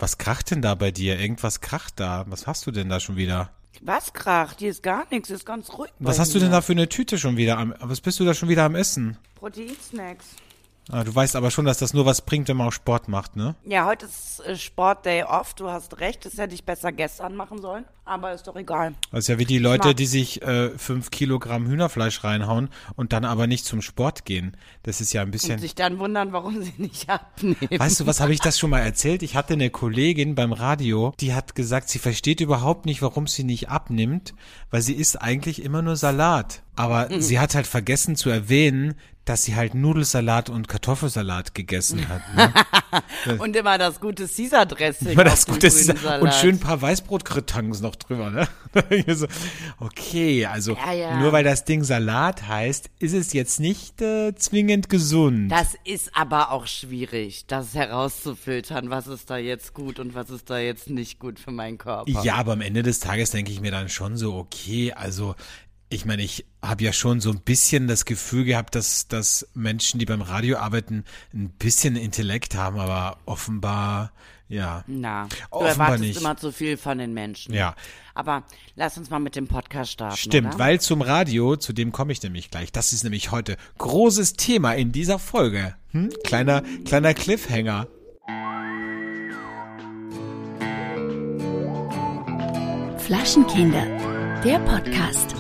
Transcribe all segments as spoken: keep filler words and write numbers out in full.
Was kracht denn da bei dir? Irgendwas kracht da. Was hast du denn da schon wieder? Was kracht? Hier ist gar nichts, ist ganz ruhig. Was hast du denn da für eine Tüte schon wieder am, was bist du da schon wieder am Essen? Proteinsnacks. Ah, du weißt aber schon, dass das nur was bringt, wenn man auch Sport macht, ne? Ja, heute ist äh, Sportday off, du hast recht, das hätte ich besser gestern machen sollen, aber ist doch egal. Das ist ja wie die Leute, die sich äh, fünf Kilogramm Hühnerfleisch reinhauen und dann aber nicht zum Sport gehen. Das ist ja ein bisschen... Und sich dann wundern, warum sie nicht abnehmen. Weißt du, was habe ich das schon mal erzählt? Ich hatte eine Kollegin beim Radio, die hat gesagt, sie versteht überhaupt nicht, warum sie nicht abnimmt, weil sie isst eigentlich immer nur Salat. Aber mhm. sie hat halt vergessen zu erwähnen, dass sie halt Nudelsalat und Kartoffelsalat gegessen hat. Ne? Und immer das gute Caesar-Dressing. Immer das gute Caesar und schön ein paar Weißbrot-Kretons noch drüber. Ne? so, okay, also ja, ja. nur weil das Ding Salat heißt, ist es jetzt nicht äh, zwingend gesund. Das ist aber auch schwierig, das herauszufiltern, was ist da jetzt gut und was ist da jetzt nicht gut für meinen Körper. Ja, aber am Ende des Tages denke ich mir dann schon so, okay, also ich meine, ich habe ja schon so ein bisschen das Gefühl gehabt, dass, dass Menschen, die beim Radio arbeiten, ein bisschen Intellekt haben, aber offenbar, ja. Na, du offenbar erwartest nicht. immer zu viel von den Menschen. Ja. Aber lass uns mal mit dem Podcast starten, Stimmt, oder? weil zum Radio, zu dem komme ich nämlich gleich, das ist nämlich heute großes Thema in dieser Folge. Hm? Kleiner, kleiner Cliffhanger. Flaschenkinder, der Podcast.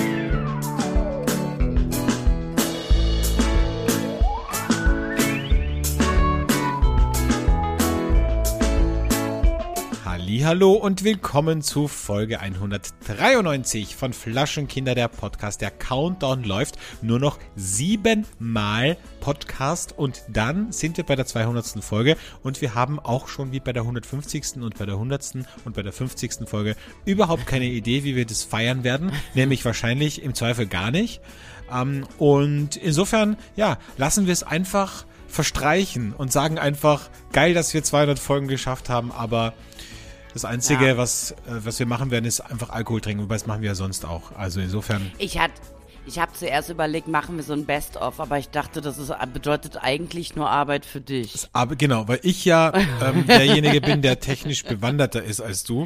Hallo und willkommen zu Folge hundertdreiundneunzig von Flaschenkinder, der Podcast. Der Countdown läuft, nur noch siebenmal Podcast und dann sind wir bei der zweihundertsten Folge und wir haben auch schon wie bei der hundertfünfzigsten und bei der hundertsten und bei der fünfzigsten Folge überhaupt keine Idee, wie wir das feiern werden, nämlich wahrscheinlich im Zweifel gar nicht. Und insofern, ja, lassen wir es einfach verstreichen und sagen einfach, geil, dass wir zweihundert Folgen geschafft haben, aber das Einzige, ja. was, was wir machen werden, ist einfach Alkohol trinken, wobei das machen wir ja sonst auch. Also insofern. Ich hatte, ich habe zuerst überlegt, machen wir so ein Best-of, aber ich dachte, das ist, bedeutet eigentlich nur Arbeit für dich. Aber genau, weil ich ja ähm, derjenige bin, der technisch bewanderter ist als du.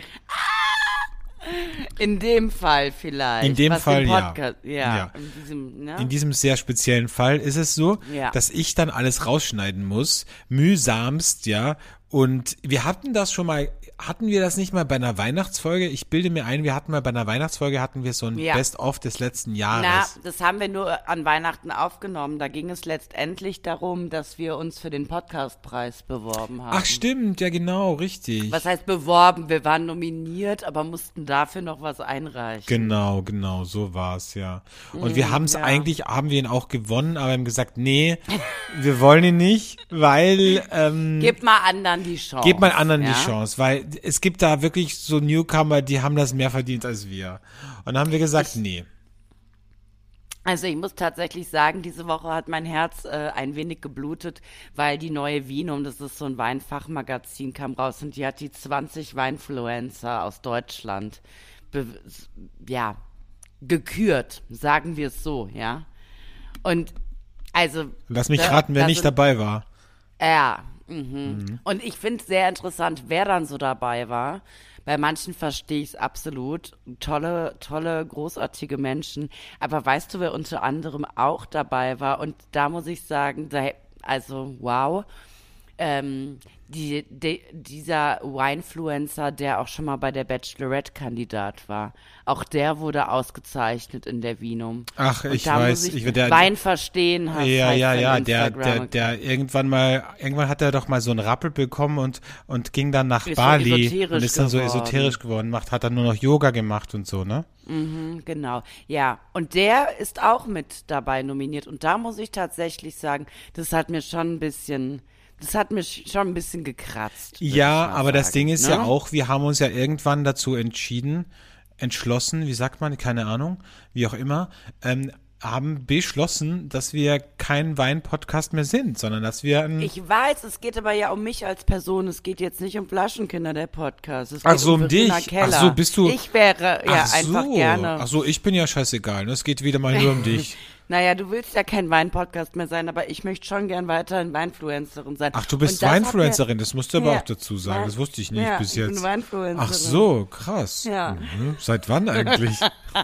In dem Fall vielleicht. In dem was Fall, Podcast, ja. ja. ja. In diesem, ne? In diesem sehr speziellen Fall ist es so, ja. dass ich dann alles rausschneiden muss, mühsamst, ja. Und wir hatten das schon mal, hatten wir das nicht mal bei einer Weihnachtsfolge? Ich bilde mir ein, wir hatten mal bei einer Weihnachtsfolge, hatten wir so ein ja. Best-of des letzten Jahres. Na, das haben wir nur an Weihnachten aufgenommen. Da ging es letztendlich darum, dass wir uns für den Podcastpreis beworben haben. Ach stimmt, ja genau, richtig. Was heißt beworben? Wir waren nominiert, aber mussten dafür noch was einreichen. Genau, genau, so war's, ja. Und mm, wir haben es ja. eigentlich, haben wir ihn auch gewonnen, aber haben gesagt, nee, wir wollen ihn nicht, weil ähm, Gebt mal anderen die Chance. Gebt mal anderen ja? die Chance, weil es gibt da wirklich so Newcomer, die haben das mehr verdient als wir. Und dann haben wir gesagt, ich, nee. Also ich muss tatsächlich sagen, diese Woche hat mein Herz äh, ein wenig geblutet, weil die neue Vinum, das ist so ein Weinfachmagazin, kam raus und die hat die zwanzig Weinfluencer aus Deutschland be- ja, gekürt, sagen wir es so, ja. Und also... Lass mich da, raten, wer da nicht sind, dabei war. Ja, mhm. Mhm. Und ich finde es sehr interessant, wer dann so dabei war. Bei manchen verstehe ich es absolut. Tolle, tolle, großartige Menschen. Aber weißt du, wer unter anderem auch dabei war? Und da muss ich sagen, da, also wow, ähm, die, die, dieser Winefluencer, der auch schon mal bei der Bachelorette-Kandidat war, auch der wurde ausgezeichnet in der Vinum. Ach, und ich da weiß, muss ich, ich der, Wein verstehen hast. Ja, ja, ja, der, Instagram. der, der irgendwann mal, irgendwann hat er doch mal so einen Rappel bekommen und und ging dann nach ist Bali so und ist dann geworden. so esoterisch geworden, macht, hat dann nur noch Yoga gemacht und so, ne? Mhm, genau, ja. Und der ist auch mit dabei nominiert. Und da muss ich tatsächlich sagen, das hat mir schon ein bisschen, das hat mich schon ein bisschen gekratzt. Ja, aber sagen, das Ding ist ne? ja auch, wir haben uns ja irgendwann dazu entschieden, entschlossen, wie sagt man, keine Ahnung, wie auch immer, ähm, haben beschlossen, dass wir kein Wein-Podcast mehr sind, sondern dass wir ein... Ich weiß, es geht aber ja um mich als Person. Es geht jetzt nicht um Flaschenkinder, der Podcast. Es geht Ach so, um, um dich. Keller. Ach so, bist du... Ich wäre ja Ach einfach so. gerne... Ach so, ich bin ja scheißegal. Es geht wieder mal nur um dich. Naja, du willst ja kein Wein-Podcast mehr sein, aber ich möchte schon gern weiterhin Weinfluencerin sein. Ach, du bist Weinfluencerin, das musst du aber ja, auch dazu sagen. Ja, das wusste ich nicht ja, bis jetzt. Ich bin Weinfluencerin. Ach so, krass. Ja. Mhm. Seit wann eigentlich?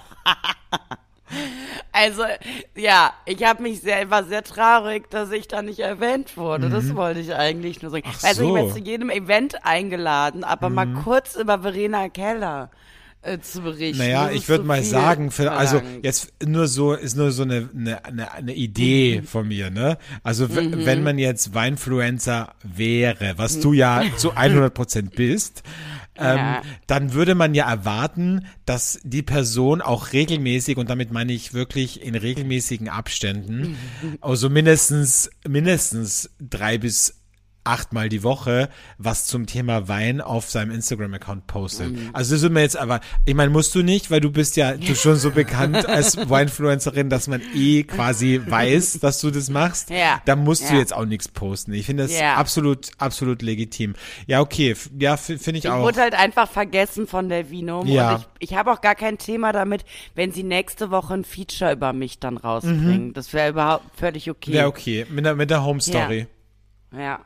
Also, ja, ich habe mich sehr, war sehr traurig, dass ich da nicht erwähnt wurde. Mhm. Das wollte ich eigentlich nur sagen. Ach also, so. ich werde zu jedem Event eingeladen, aber mhm. mal kurz über Verena Keller äh, zu berichten. Naja, ich würde mal sagen, für, also jetzt nur so, ist nur so eine, eine, eine, eine Idee mhm. von mir, ne? Also, mhm. wenn man jetzt Weinfluencer wäre, was mhm. du ja zu hundert Prozent bist, Ähm, ja. dann würde man ja erwarten, dass die Person auch regelmäßig, und damit meine ich wirklich in regelmäßigen Abständen, also mindestens, mindestens drei bis achtmal die Woche was zum Thema Wein auf seinem Instagram-Account postet. Mhm. Also das ist mir jetzt aber, ich meine, musst du nicht, weil du bist ja du schon so bekannt als Weinfluencerin, dass man eh quasi weiß, dass du das machst. Ja. Da musst ja. du jetzt auch nichts posten. Ich finde das ja. absolut, absolut legitim. Ja, okay. Ja, finde ich, ich auch. Ich wurde halt einfach vergessen von der Vinum. Ja. Und ich, ich habe auch gar kein Thema damit, wenn sie nächste Woche ein Feature über mich dann rausbringen. Mhm. Das wäre überhaupt völlig okay. Ja, okay. Mit der, mit der Home Story. Ja. Ja.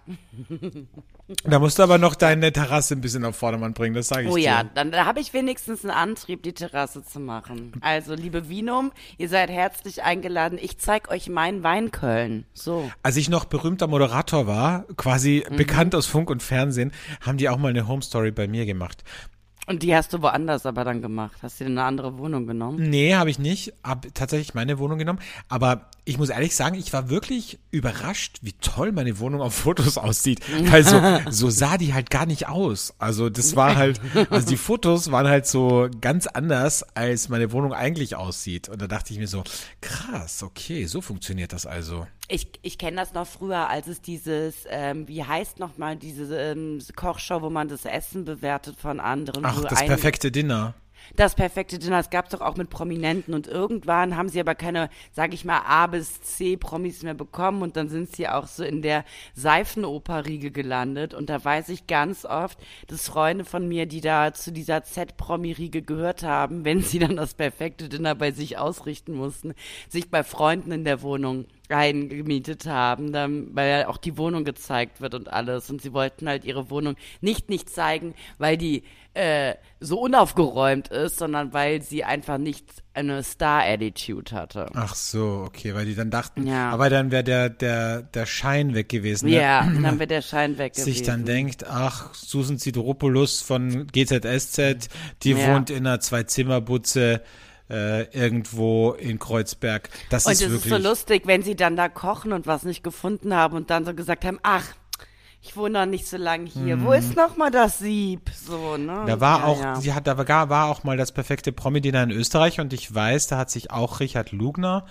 Da musst du aber noch deine Terrasse ein bisschen auf Vordermann bringen, das sage ich dir. Oh ja, dir. dann da habe ich wenigstens einen Antrieb, die Terrasse zu machen. Also, liebe Vinum, ihr seid herzlich eingeladen. Ich zeig euch meinen Weinköln. So. Als ich noch berühmter Moderator war, quasi mhm. bekannt aus Funk und Fernsehen, haben die auch mal eine Home Story bei mir gemacht. Und die hast du woanders aber dann gemacht? Hast du dir eine andere Wohnung genommen? Nee, habe ich nicht. Hab tatsächlich meine Wohnung genommen. Aber ich muss ehrlich sagen, ich war wirklich überrascht, wie toll meine Wohnung auf Fotos aussieht. Weil so, so sah die halt gar nicht aus. Also das war halt, also die Fotos waren halt so ganz anders, als meine Wohnung eigentlich aussieht. Und da dachte ich mir so, krass, okay, so funktioniert das also. Ich, ich kenne das noch früher, als es dieses, ähm, wie heißt nochmal diese ähm, Kochshow, wo man das Essen bewertet von anderen. Ach, das perfekte Dinner. Das perfekte Dinner, das gab es doch auch mit Prominenten und irgendwann haben sie aber keine, sag ich mal, A bis C Promis mehr bekommen und dann sind sie auch so in der Seifenoper-Riege gelandet und da weiß ich ganz oft, dass Freunde von mir, die da zu dieser Z-Promi-Riege gehört haben, wenn sie dann das perfekte Dinner bei sich ausrichten mussten, sich bei Freunden in der Wohnung eingemietet haben, dann, weil ja auch die Wohnung gezeigt wird und alles und sie wollten halt ihre Wohnung nicht nicht zeigen, weil die äh, so unaufgeräumt ist, sondern weil sie einfach nicht eine Star-Attitude hatte. Ach so, okay, weil die dann dachten, ja. aber dann wäre der, der, der Schein weg gewesen. Ja, ne? Dann wäre der Schein weg gewesen. Sich dann denkt, ach, Susan Sideropoulos von G Z S Z, die ja. wohnt in einer Zwei-Zimmer-Butze Äh, irgendwo in Kreuzberg. Das und ist es wirklich. ist so lustig, wenn sie dann da kochen und was nicht gefunden haben und dann so gesagt haben, ach, ich wohne noch nicht so lange hier. Hm. Wo ist noch mal das Sieb? So, ne? Da war ja, auch, ja. sie hat, da war, war auch mal das perfekte Promi-Dinner in Österreich und ich weiß, da hat sich auch Richard Lugner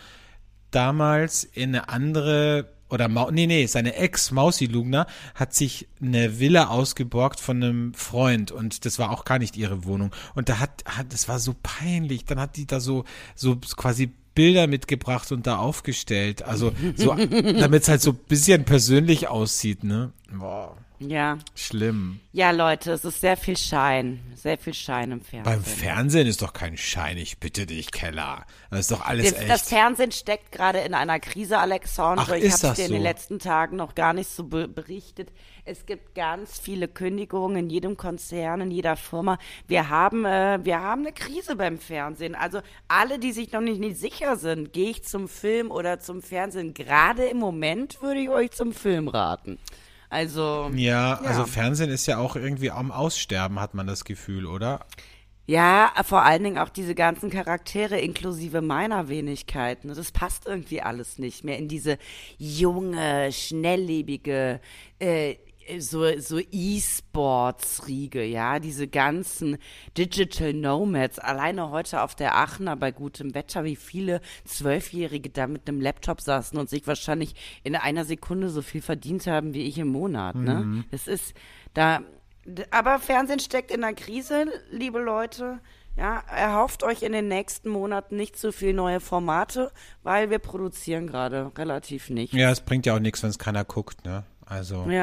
damals in eine andere oder Ma- nee, nee, seine Ex Mausi Lugner hat sich eine Villa ausgeborgt von einem Freund und das war auch gar nicht ihre Wohnung. Und da hat, hat das war so peinlich. Dann hat die da so, so quasi Bilder mitgebracht und da aufgestellt. Also so, damit es halt so ein bisschen persönlich aussieht, ne? Boah. Ja. Schlimm. Ja, Leute, es ist sehr viel Schein. Sehr viel Schein im Fernsehen. Beim Fernsehen ist doch kein Schein, ich bitte dich, Keller. Das ist doch alles das, echt. Das Fernsehen steckt gerade in einer Krise, Alexandre. Ach, ich ist habe das dir in so? den letzten Tagen noch gar nicht so be- berichtet. Es gibt ganz viele Kündigungen in jedem Konzern, in jeder Firma. Wir haben, äh, wir haben eine Krise beim Fernsehen. Also alle, die sich noch nicht, nicht sicher sind, gehe ich zum Film oder zum Fernsehen. Gerade im Moment würde ich euch zum Film raten. Also ja, ja, also Fernsehen ist ja auch irgendwie am Aussterben, hat man das Gefühl, oder? Ja, vor allen Dingen auch diese ganzen Charaktere inklusive meiner Wenigkeiten. Das passt irgendwie alles nicht mehr in diese junge, schnelllebige, äh, so so E-Sports-Riege, ja, diese ganzen Digital Nomads, alleine heute auf der Aachener bei gutem Wetter, wie viele Zwölfjährige da mit einem Laptop saßen und sich wahrscheinlich in einer Sekunde so viel verdient haben wie ich im Monat, ne? Mhm. Das ist da, aber Fernsehen steckt in einer Krise, liebe Leute. Ja, erhofft euch in den nächsten Monaten nicht so viel neue Formate, weil wir produzieren gerade relativ nicht. Ja, es bringt ja auch nichts, wenn es keiner guckt, ne? Also. Ja.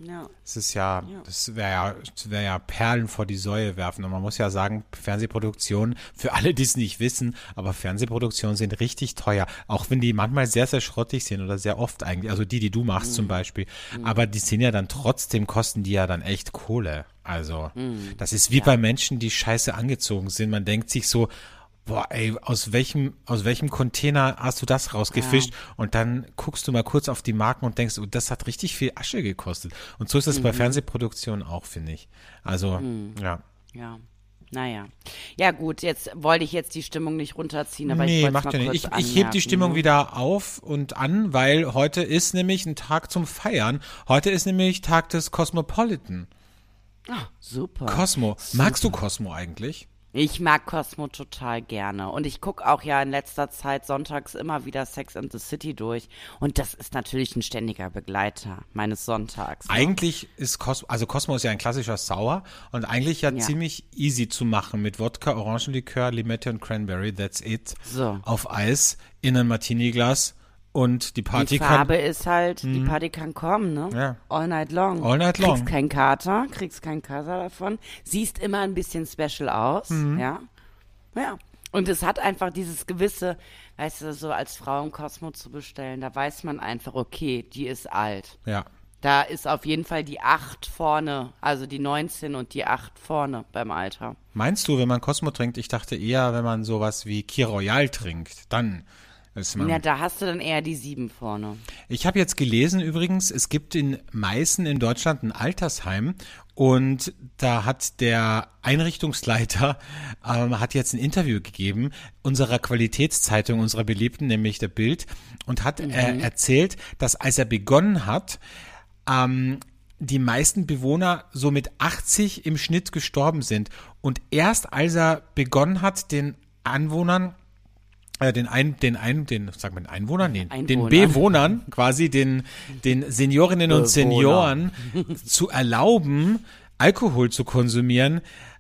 Ja. Das ist ja, Ja. das wäre ja, das wäre ja Perlen vor die Säue werfen. Und man muss ja sagen, Fernsehproduktionen, für alle, die es nicht wissen, aber Fernsehproduktionen sind richtig teuer. Auch wenn die manchmal sehr, sehr schrottig sind oder sehr oft eigentlich, also die, die du machst Mhm. zum Beispiel. Aber die sind ja dann trotzdem, kosten die ja dann echt Kohle. Also, Mhm. das ist wie Ja. bei Menschen, die scheiße angezogen sind. Man denkt sich so, boah, ey, aus welchem, aus welchem Container hast du das rausgefischt? Ja. Und dann guckst du mal kurz auf die Marken und denkst, oh, das hat richtig viel Asche gekostet. Und so ist es Mhm. bei Fernsehproduktionen auch, finde ich. Also, ja. Ja. Naja. Ja gut, jetzt wollte ich jetzt die Stimmung nicht runterziehen, aber ich Nee, wollte es macht mal ja nicht. kurz Ich, ich heb die anmerken, Stimmung ne? wieder auf und an, weil heute ist nämlich ein Tag zum Feiern. Heute ist nämlich Tag des Cosmopolitan. Ah, super. Cosmo. Magst du Cosmo eigentlich? Ich mag Cosmo total gerne. Und ich gucke auch ja in letzter Zeit sonntags immer wieder Sex and the City durch. Und das ist natürlich ein ständiger Begleiter meines Sonntags. Ne? Eigentlich ist Cosmo, also Cosmo ist ja ein klassischer Sour und eigentlich ja, Ja. ziemlich easy zu machen mit Wodka, Orangenlikör, Limette und Cranberry, that's it. So. Auf Eis, in ein Martini-Glas und die Party Die Farbe ist halt, die Party kann kommen, ne? Ja. All night long. All night long. Kriegst keinen Kater, kriegst keinen Kater davon. Siehst immer ein bisschen special aus, Mhm. ja. Ja. Und es hat einfach dieses gewisse, weißt du, so als Frau im Cosmo zu bestellen, da weiß man einfach, okay, die ist alt. kann. Ja. Da ist auf jeden Fall die acht vorne, also die neunzehn und die acht vorne beim Alter. Meinst du, wenn man Cosmo trinkt, ich dachte eher, wenn man sowas wie Kir Royal trinkt, dann ist man... Ja, da hast du dann eher die sieben vorne. Ich habe jetzt gelesen übrigens, es gibt in Meißen in Deutschland ein Altersheim und da hat der Einrichtungsleiter ähm, hat jetzt ein Interview gegeben unserer Qualitätszeitung, unserer beliebten, nämlich der Bild, und hat äh, erzählt, dass als er begonnen hat, ähm, die meisten Bewohner so mit achtzig im Schnitt gestorben sind und erst als er begonnen hat, den Anwohnern Äh, den ein, den ein, den, sag mal, Einwohnern, nee, den Einwohnern. Bewohnern, quasi den, den Seniorinnen und Senioren zu erlauben, Alkohol zu konsumieren.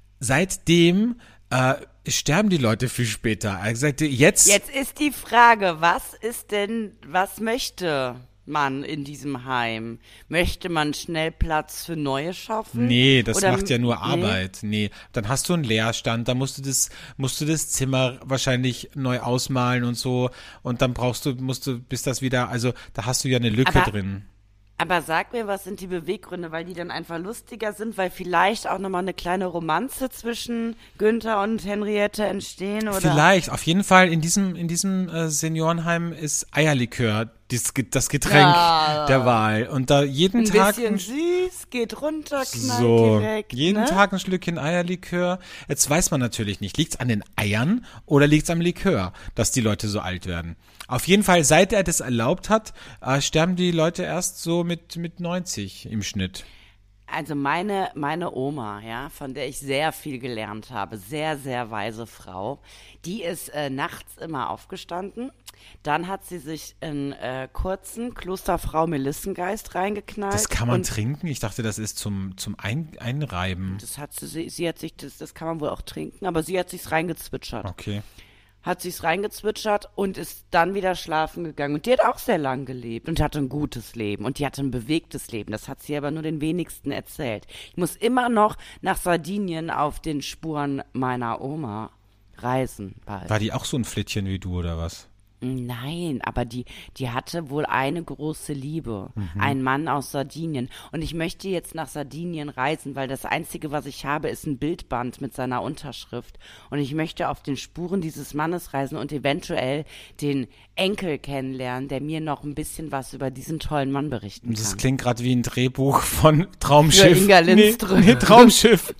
Seitdem äh, sterben die Leute viel später. Er sagte, jetzt, Jetzt ist die Frage, was ist denn, was möchte man in diesem Heim? Möchte man schnell Platz für Neue schaffen? nee, das Oder- macht ja nur nee? Arbeit. Nee, dann hast du einen Leerstand, da musst du das, musst du das Zimmer wahrscheinlich neu ausmalen und so. Und dann brauchst du, musst du, bis das wieder, also da hast du ja eine Lücke Aber- drin. Aber sag mir, was sind die Beweggründe, weil die dann einfach lustiger sind, weil vielleicht auch nochmal eine kleine Romanze zwischen Günther und Henriette entstehen oder? Vielleicht, auf jeden Fall in diesem, in diesem äh, Seniorenheim ist Eierlikör das, Ge- das Getränk Ja. der Wahl. Und da jeden Ein Tag bisschen süß, geht runter, knallt so, direkt. jeden ne? Tag ein Schlückchen Eierlikör. Jetzt weiß man natürlich nicht, liegt's an den Eiern oder liegt's am Likör, dass die Leute so alt werden. Auf jeden Fall, seit er das erlaubt hat, äh, sterben die Leute erst so mit, mit neunzig im Schnitt. Also meine, meine Oma, ja, von der ich sehr viel gelernt habe, sehr, sehr weise Frau, die ist äh, nachts immer aufgestanden. Dann hat sie sich einen äh, kurzen Klosterfrau Melissengeist reingeknallt. Das kann man und trinken? Ich dachte, das ist zum, zum Ein, Einreiben. Das hat sie, sie, sie hat sich, das, das kann man wohl auch trinken, aber sie hat sich's reingezwitschert. Okay. Hat sich's reingezwitschert und ist dann wieder schlafen gegangen. Und die hat auch sehr lang gelebt und hatte ein gutes Leben und die hatte ein bewegtes Leben. Das hat sie aber nur den wenigsten erzählt. Ich muss immer noch nach Sardinien auf den Spuren meiner Oma reisen bald. War die auch so ein Flittchen wie du oder was? Nein, aber die, die hatte wohl eine große Liebe. Mhm. Ein Mann aus Sardinien. Und ich möchte jetzt nach Sardinien reisen, weil das Einzige, was ich habe, ist ein Bildband mit seiner Unterschrift. Und ich möchte auf den Spuren dieses Mannes reisen und eventuell den Enkel kennenlernen, der mir noch ein bisschen was über diesen tollen Mann berichten Das kann. klingt gerade wie ein Drehbuch von Traumschiff. Für Inga Lindström. Nee, nee, Traumschiff.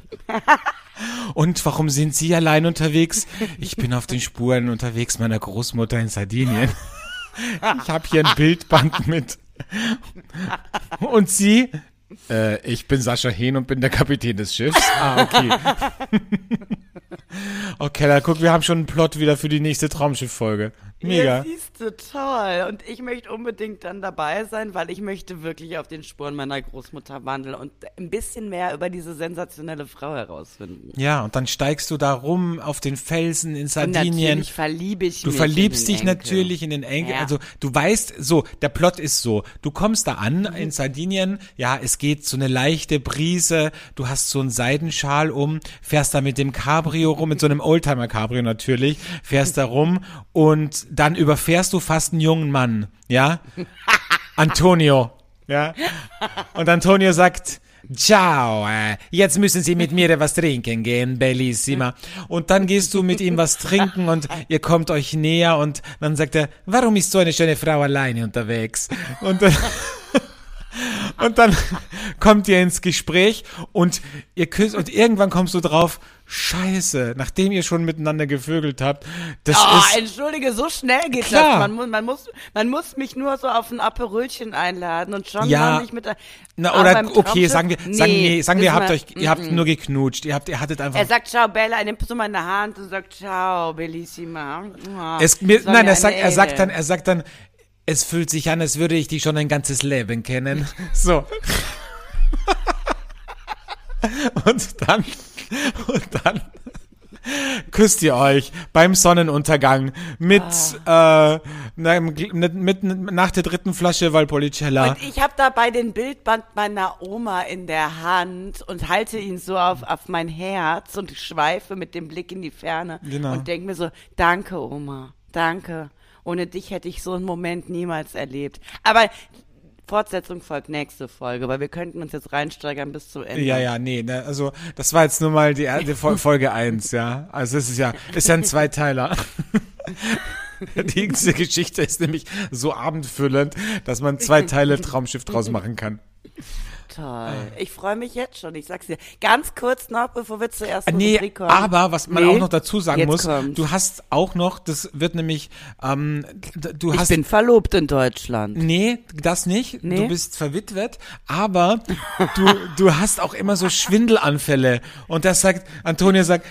Und warum sind Sie allein unterwegs? Ich bin auf den Spuren unterwegs meiner Großmutter in Sardinien. Ich habe hier ein Bildband mit. Und Sie? Äh, ich bin Sascha Hehn und bin der Kapitän des Schiffs. Ah, okay. Okay, dann guck, wir haben schon einen Plot wieder für die nächste Traumschiff-Folge. Mega. Ja, siehst du, toll. Und ich möchte unbedingt dann dabei sein, weil ich möchte wirklich auf den Spuren meiner Großmutter wandeln und ein bisschen mehr über diese sensationelle Frau herausfinden. Ja, und dann steigst du da rum auf den Felsen in Und Sardinien. natürlich verliebe ich Du mich verliebst in dich den Enkel. natürlich in den Enkel. Ja. Also du weißt, so, der Plot ist so, du kommst da an in Sardinien, ja, es geht so eine leichte Brise, du hast so einen Seidenschal um, fährst da mit dem Cabrio rum, mit so einem Oldtimer-Cabrio natürlich, fährst da rum und dann überfährst du fast einen jungen Mann, ja? Antonio, ja? Und Antonio sagt, ciao, äh, jetzt müssen Sie mit mir was trinken gehen, bellissima. Und dann gehst du mit ihm was trinken und ihr kommt euch näher und dann sagt er, warum ist so eine schöne Frau alleine unterwegs? Und dann, und dann kommt ihr ins Gespräch und ihr küsst und irgendwann kommst du drauf, Scheiße, nachdem ihr schon miteinander gevögelt habt, das Oh, ist, entschuldige, so schnell geht Klar. das. Man muss, man, muss, man muss mich nur so auf ein Aperölchen einladen und schon Ja. kann ich mit der, na, Aber oder, beim okay, Traumschiff? sagen wir, Nee, sagen, nee, sagen wir, ihr wissen habt wir- euch, ihr habt nur geknutscht, ihr habt, ihr hattet einfach, Er sagt, ciao Bella, er nimmt so meine Hand und sagt, ciao Bellissima. Oh, es, mir, das war nein, mir er sagt, eine er sagt Ehre. dann, er sagt dann, es fühlt sich an, als würde ich dich schon ein ganzes Leben kennen. So. Und dann, und dann küsst ihr euch beim Sonnenuntergang mit, Ah. äh, na, mit, mit, nach der dritten Flasche Valpolicella. Und ich habe dabei den Bildband meiner Oma in der Hand und halte ihn so auf, auf mein Herz und schweife mit dem Blick in die Ferne Genau. und denke mir so, danke Oma, danke. Ohne dich hätte ich so einen Moment niemals erlebt. Aber Fortsetzung folgt nächste Folge, weil wir könnten uns jetzt reinsteigern bis zum Ende. Ja, ja, nee, ne, also das war jetzt nur mal die, die Fol- Folge eins, ja. Also es ist ja, ist ja ein Zweiteiler. Die diese Geschichte ist nämlich so abendfüllend, dass man zwei Teile Traumschiff draus machen kann. Toll. Ich freue mich jetzt schon, ich sag's dir. Ganz kurz noch, bevor wir zur ersten Nee, Rubrik kommen. aber was man Nee, auch noch dazu sagen jetzt muss, kommt's. du hast auch noch, das wird nämlich, ähm, d- du Ich hast, bin verlobt in Deutschland. nee, das nicht, Nee? du bist verwitwet, aber du, du hast auch immer so Schwindelanfälle und das sagt, Antonia sagt,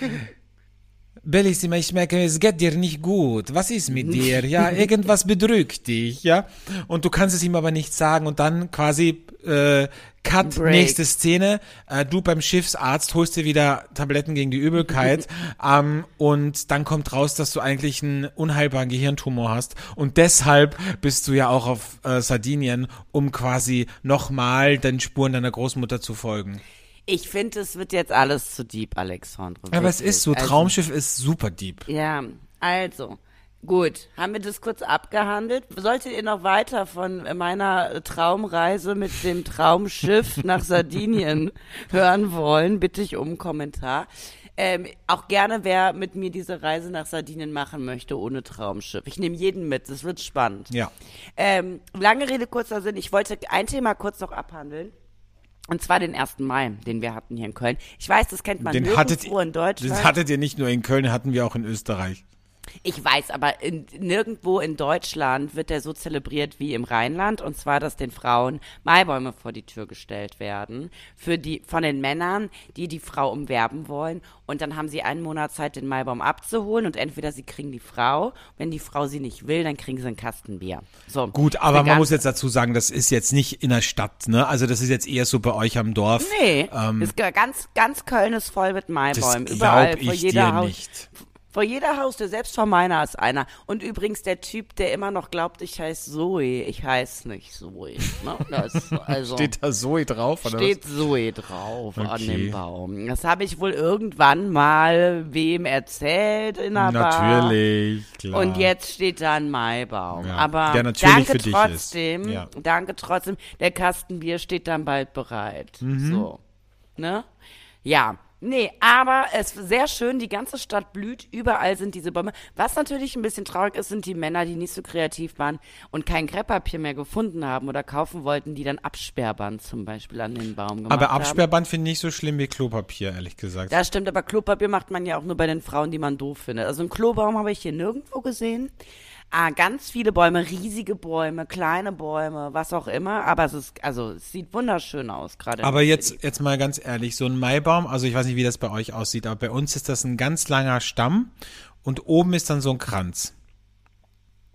Bellissima, ich merke, es geht dir nicht gut. Was ist mit dir? Ja, irgendwas bedrückt dich, ja. Und du kannst es ihm aber nicht sagen und dann quasi äh, Cut, Break. nächste Szene. Äh, du beim Schiffsarzt holst dir wieder Tabletten gegen die Übelkeit ähm, und dann kommt raus, dass du eigentlich einen unheilbaren Gehirntumor hast und deshalb bist du ja auch auf äh, Sardinien, um quasi nochmal den Spuren deiner Großmutter zu folgen. Ich finde, es wird jetzt alles zu deep, Alexandre. Aber es wirklich. ist so, Also, Traumschiff ist super deep. Ja, also, gut, haben wir das kurz abgehandelt. Solltet ihr noch weiter von meiner Traumreise mit dem Traumschiff nach Sardinien hören wollen, bitte ich um einen Kommentar. Ähm, auch gerne, wer mit mir diese Reise nach Sardinien machen möchte, ohne Traumschiff. Ich nehme jeden mit, es wird spannend. Ja. Ähm, lange Rede, kurzer Sinn. Ich wollte ein Thema kurz noch abhandeln. Und zwar den ersten Mai, den wir hatten hier in Köln. Ich weiß, das kennt man Den nirgendwo hattet, in Deutschland. den hattet ihr nicht nur in Köln, hatten wir auch in Österreich. Ich weiß, aber in, nirgendwo in Deutschland wird der so zelebriert wie im Rheinland. Und zwar, dass den Frauen Maibäume vor die Tür gestellt werden. Für die, von den Männern, die die Frau umwerben wollen. Und dann haben sie einen Monat Zeit, den Maibaum abzuholen. Und entweder sie kriegen die Frau. Wenn die Frau sie nicht will, dann kriegen sie einen Kasten Bier. So. Gut, aber Eine man ganz- muss jetzt dazu sagen, das ist jetzt nicht in der Stadt, ne? Also das ist jetzt eher so bei euch am Dorf. Nee, Ähm, ist ga- ganz, ganz Köln ist voll mit das Maibäumen. glaub Überall, vor ich jeder dir Haus. nicht. Vor jeder Haustür, selbst vor meiner ist einer. Und übrigens der Typ, der immer noch glaubt, ich heiße Zoe. Ich heiße nicht Zoe. Ne? Das, also, Steht da Zoe drauf, oder steht Zoe drauf an Okay. dem Baum. Das habe ich wohl irgendwann mal wem erzählt in der was? Bar. Natürlich, klar. Und jetzt steht da ein Maibaum. Ja, Aber der natürlich danke für dich trotzdem, ist. Ja. danke trotzdem. Der Kasten Bier steht dann bald bereit. Mhm. So. Ne? Ja. Nee, aber es ist sehr schön, die ganze Stadt blüht, überall sind diese Bäume. Was natürlich ein bisschen traurig ist, sind die Männer, die nicht so kreativ waren und kein Krepppapier mehr gefunden haben oder kaufen wollten, die dann Absperrband zum Beispiel an den Baum gemacht Aber haben. Absperrband finde ich nicht so schlimm wie Klopapier, ehrlich gesagt. Das stimmt, aber Klopapier macht man ja auch nur bei den Frauen, die man doof findet. Also einen Klobaum habe ich hier nirgendwo gesehen. Ah, ganz viele Bäume, riesige Bäume, kleine Bäume, was auch immer. Aber es ist, also es sieht wunderschön aus gerade. Aber in der jetzt, City. jetzt mal ganz ehrlich, so ein Maibaum, also ich weiß nicht, wie das bei euch aussieht, aber bei uns ist das ein ganz langer Stamm und oben ist dann so ein Kranz.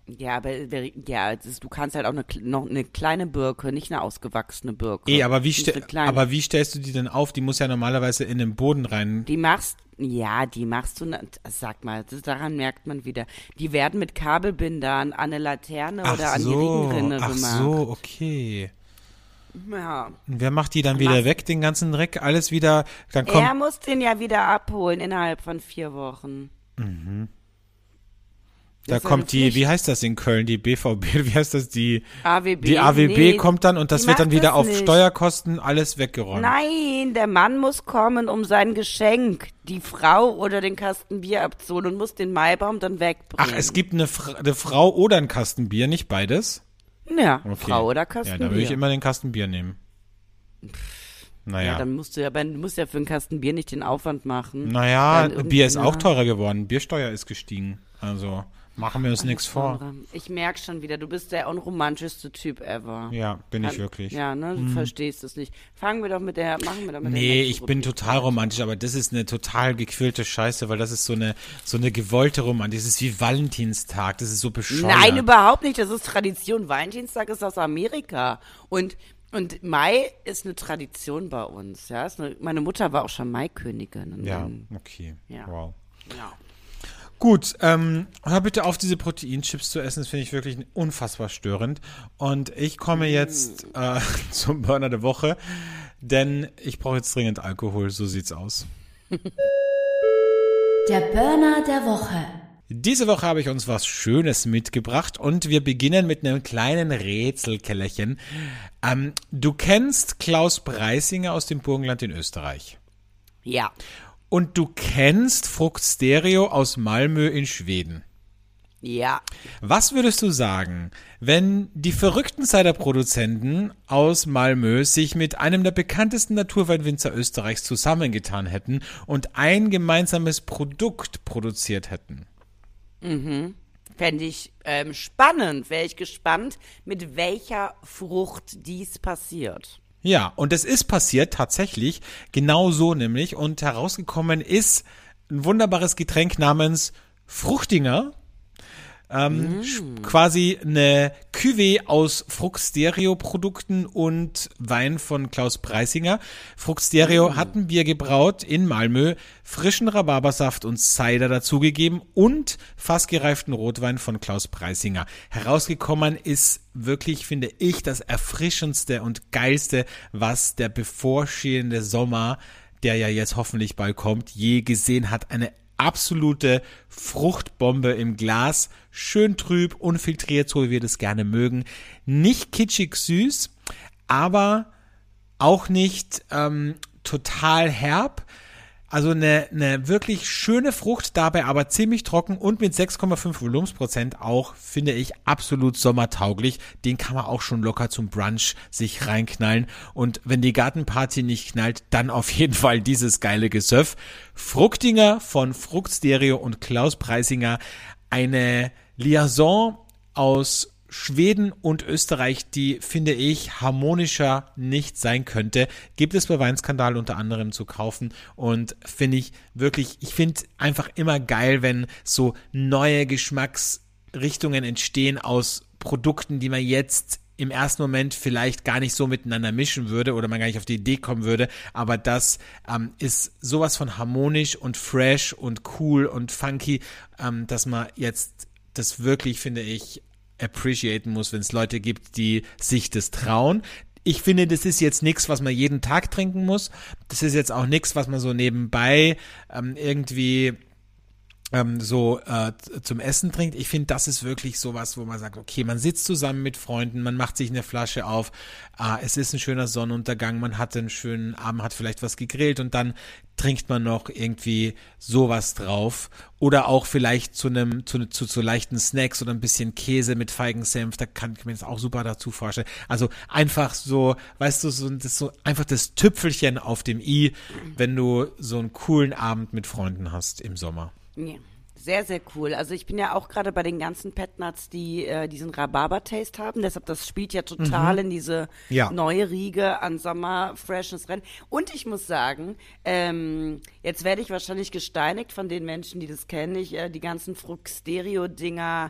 Ja, aber der- ja, es ist, du kannst halt auch eine, kle- noch eine kleine Birke, nicht eine ausgewachsene Birke. Eh, aber wie, Nicht ste eine kleine. aber wie stellst du die denn auf? Die muss ja normalerweise in den Boden rein. Die machst, ja, die machst du, na- sag mal, das, daran merkt man wieder. Die werden mit Kabelbindern an eine Laterne Ach oder an die so, Regenrinne ach gemacht. so, okay. Ja. Und wer macht die dann wieder Machst- weg, den ganzen Dreck? Alles wieder, dann kommt... Er muss den ja wieder abholen innerhalb von vier Wochen. Da Das ist kommt eine die, Pflicht. wie heißt das in Köln, die B V B, wie heißt das, die, A W B. die A W B Nee, kommt dann und das die wird dann macht wieder das auf nicht. Steuerkosten alles weggeräumt. Nein, der Mann muss kommen, um sein Geschenk, die Frau oder den Kasten Bier abzuholen und muss den Maibaum dann wegbringen. Ach, es gibt eine, Fra eine Frau oder ein Kasten Bier, nicht beides? Ja, Okay. Frau oder Kasten Ja, dann würde ich Bier. immer den Kasten Bier nehmen. Naja. Ja, dann musst du ja, aber du musst ja für einen Kasten Bier nicht den Aufwand machen. naja, Dann Bier ist irgendwie, auch ja. teurer geworden. Biersteuer ist gestiegen. Also, machen wir uns nichts vor. Ich merke schon wieder, du bist der unromantischste Typ ever. Ja, bin ich Kann- wirklich. Ja, ne, du verstehst es nicht. Fangen wir doch mit der, machen wir doch mit der Nee, nächsten ich bin Rubrik total romantisch, aber das ist eine total gequillte Scheiße, weil das ist so eine so eine gewollte Romantik. Das ist wie Valentinstag, das ist so bescheuert. Nein, überhaupt nicht. Das ist Tradition. Valentinstag ist aus Amerika. Und, und Mai ist eine Tradition bei uns. Ja, ist eine, meine Mutter war auch schon Maikönigin. Und Ja, dann- okay. Ja. Wow. ja. Gut, ähm, hör bitte auf, diese Proteinchips zu essen. Das finde ich wirklich unfassbar störend. Und ich komme jetzt äh, zum Burner der Woche, denn ich brauche jetzt dringend Alkohol. So sieht's aus. Der Burner der Woche. Diese Woche habe ich uns was Schönes mitgebracht und wir beginnen mit einem kleinen Rätselkellerchen. Ähm, du kennst Klaus Preisinger aus dem Burgenland in Österreich. Ja. Und du kennst Frucht Stereo aus Malmö in Schweden. Ja. Was würdest du sagen, wenn die verrückten Cider-Produzenten aus Malmö sich mit einem der bekanntesten Naturweinwinzer Österreichs zusammengetan hätten und ein gemeinsames Produkt produziert hätten? Fände ich ähm, spannend. Wäre ich gespannt, mit welcher Frucht dies passiert. Ja, und es ist passiert tatsächlich, genau so nämlich, und herausgekommen ist ein wunderbares Getränk namens Fruchtinger. Ähm, sch- quasi eine Cuvée aus Frucht-Stereo-Produkten und Wein von Klaus Preisinger. Frucht-Stereo hat ein Bier gebraut in Malmö, frischen Rhabarbersaft und Cider dazugegeben und fast gereiften Rotwein von Klaus Preisinger. Herausgekommen ist wirklich, finde ich, das erfrischendste und geilste, was der bevorstehende Sommer, der ja jetzt hoffentlich bald kommt, je gesehen hat. Eine absolute Fruchtbombe im Glas, schön trüb, unfiltriert, so wie wir das gerne mögen. Nicht kitschig süß, aber auch nicht ähm, total herb. Also eine, eine wirklich schöne Frucht, dabei aber ziemlich trocken und mit sechs Komma fünf Volumensprozent auch, finde ich, absolut sommertauglich. Den kann man auch schon locker zum Brunch sich reinknallen. Und wenn die Gartenparty nicht knallt, dann auf jeden Fall dieses geile Gesöff. Fruchtinger von Frucht Stereo und Klaus Preisinger. Eine Liaison aus Schweden und Österreich, die, finde ich, harmonischer nicht sein könnte, gibt es bei Weinskandal unter anderem zu kaufen und finde ich wirklich, ich finde einfach immer geil, wenn so neue Geschmacksrichtungen entstehen aus Produkten, die man jetzt im ersten Moment vielleicht gar nicht so miteinander mischen würde oder man gar nicht auf die Idee kommen würde, aber das ähm, ist sowas von harmonisch und fresh und cool und funky, ähm, dass man jetzt das wirklich, finde ich, appreciaten muss, wenn es Leute gibt, die sich das trauen. Ich finde, das ist jetzt nichts, was man jeden Tag trinken muss. Das ist jetzt auch nichts, was man so nebenbei ähm, irgendwie ähm, so äh, zum Essen trinkt. Ich finde, das ist wirklich sowas, wo man sagt, okay, man sitzt zusammen mit Freunden, man macht sich eine Flasche auf, äh, es ist ein schöner Sonnenuntergang, man hat einen schönen Abend, hat vielleicht was gegrillt und dann trinkt man noch irgendwie sowas drauf oder auch vielleicht zu einem zu, zu, zu leichten Snacks oder ein bisschen Käse mit Feigensenf, da kann ich mir das auch super dazu vorstellen. Also einfach so, weißt du, so, das so einfach das Tüpfelchen auf dem i, wenn du so einen coolen Abend mit Freunden hast im Sommer. Ja, sehr, sehr cool. Also ich bin ja auch gerade bei den ganzen Petnuts, die äh, diesen Rhabarber-Taste haben. Deshalb, das spielt ja total Mhm. in diese Ja. neue Riege an Sommer-Freshness rein. Und ich muss sagen, ähm, jetzt werde ich wahrscheinlich gesteinigt von den Menschen, die das kennen. Ich, äh, die ganzen Frucht-Stereo-Dinger,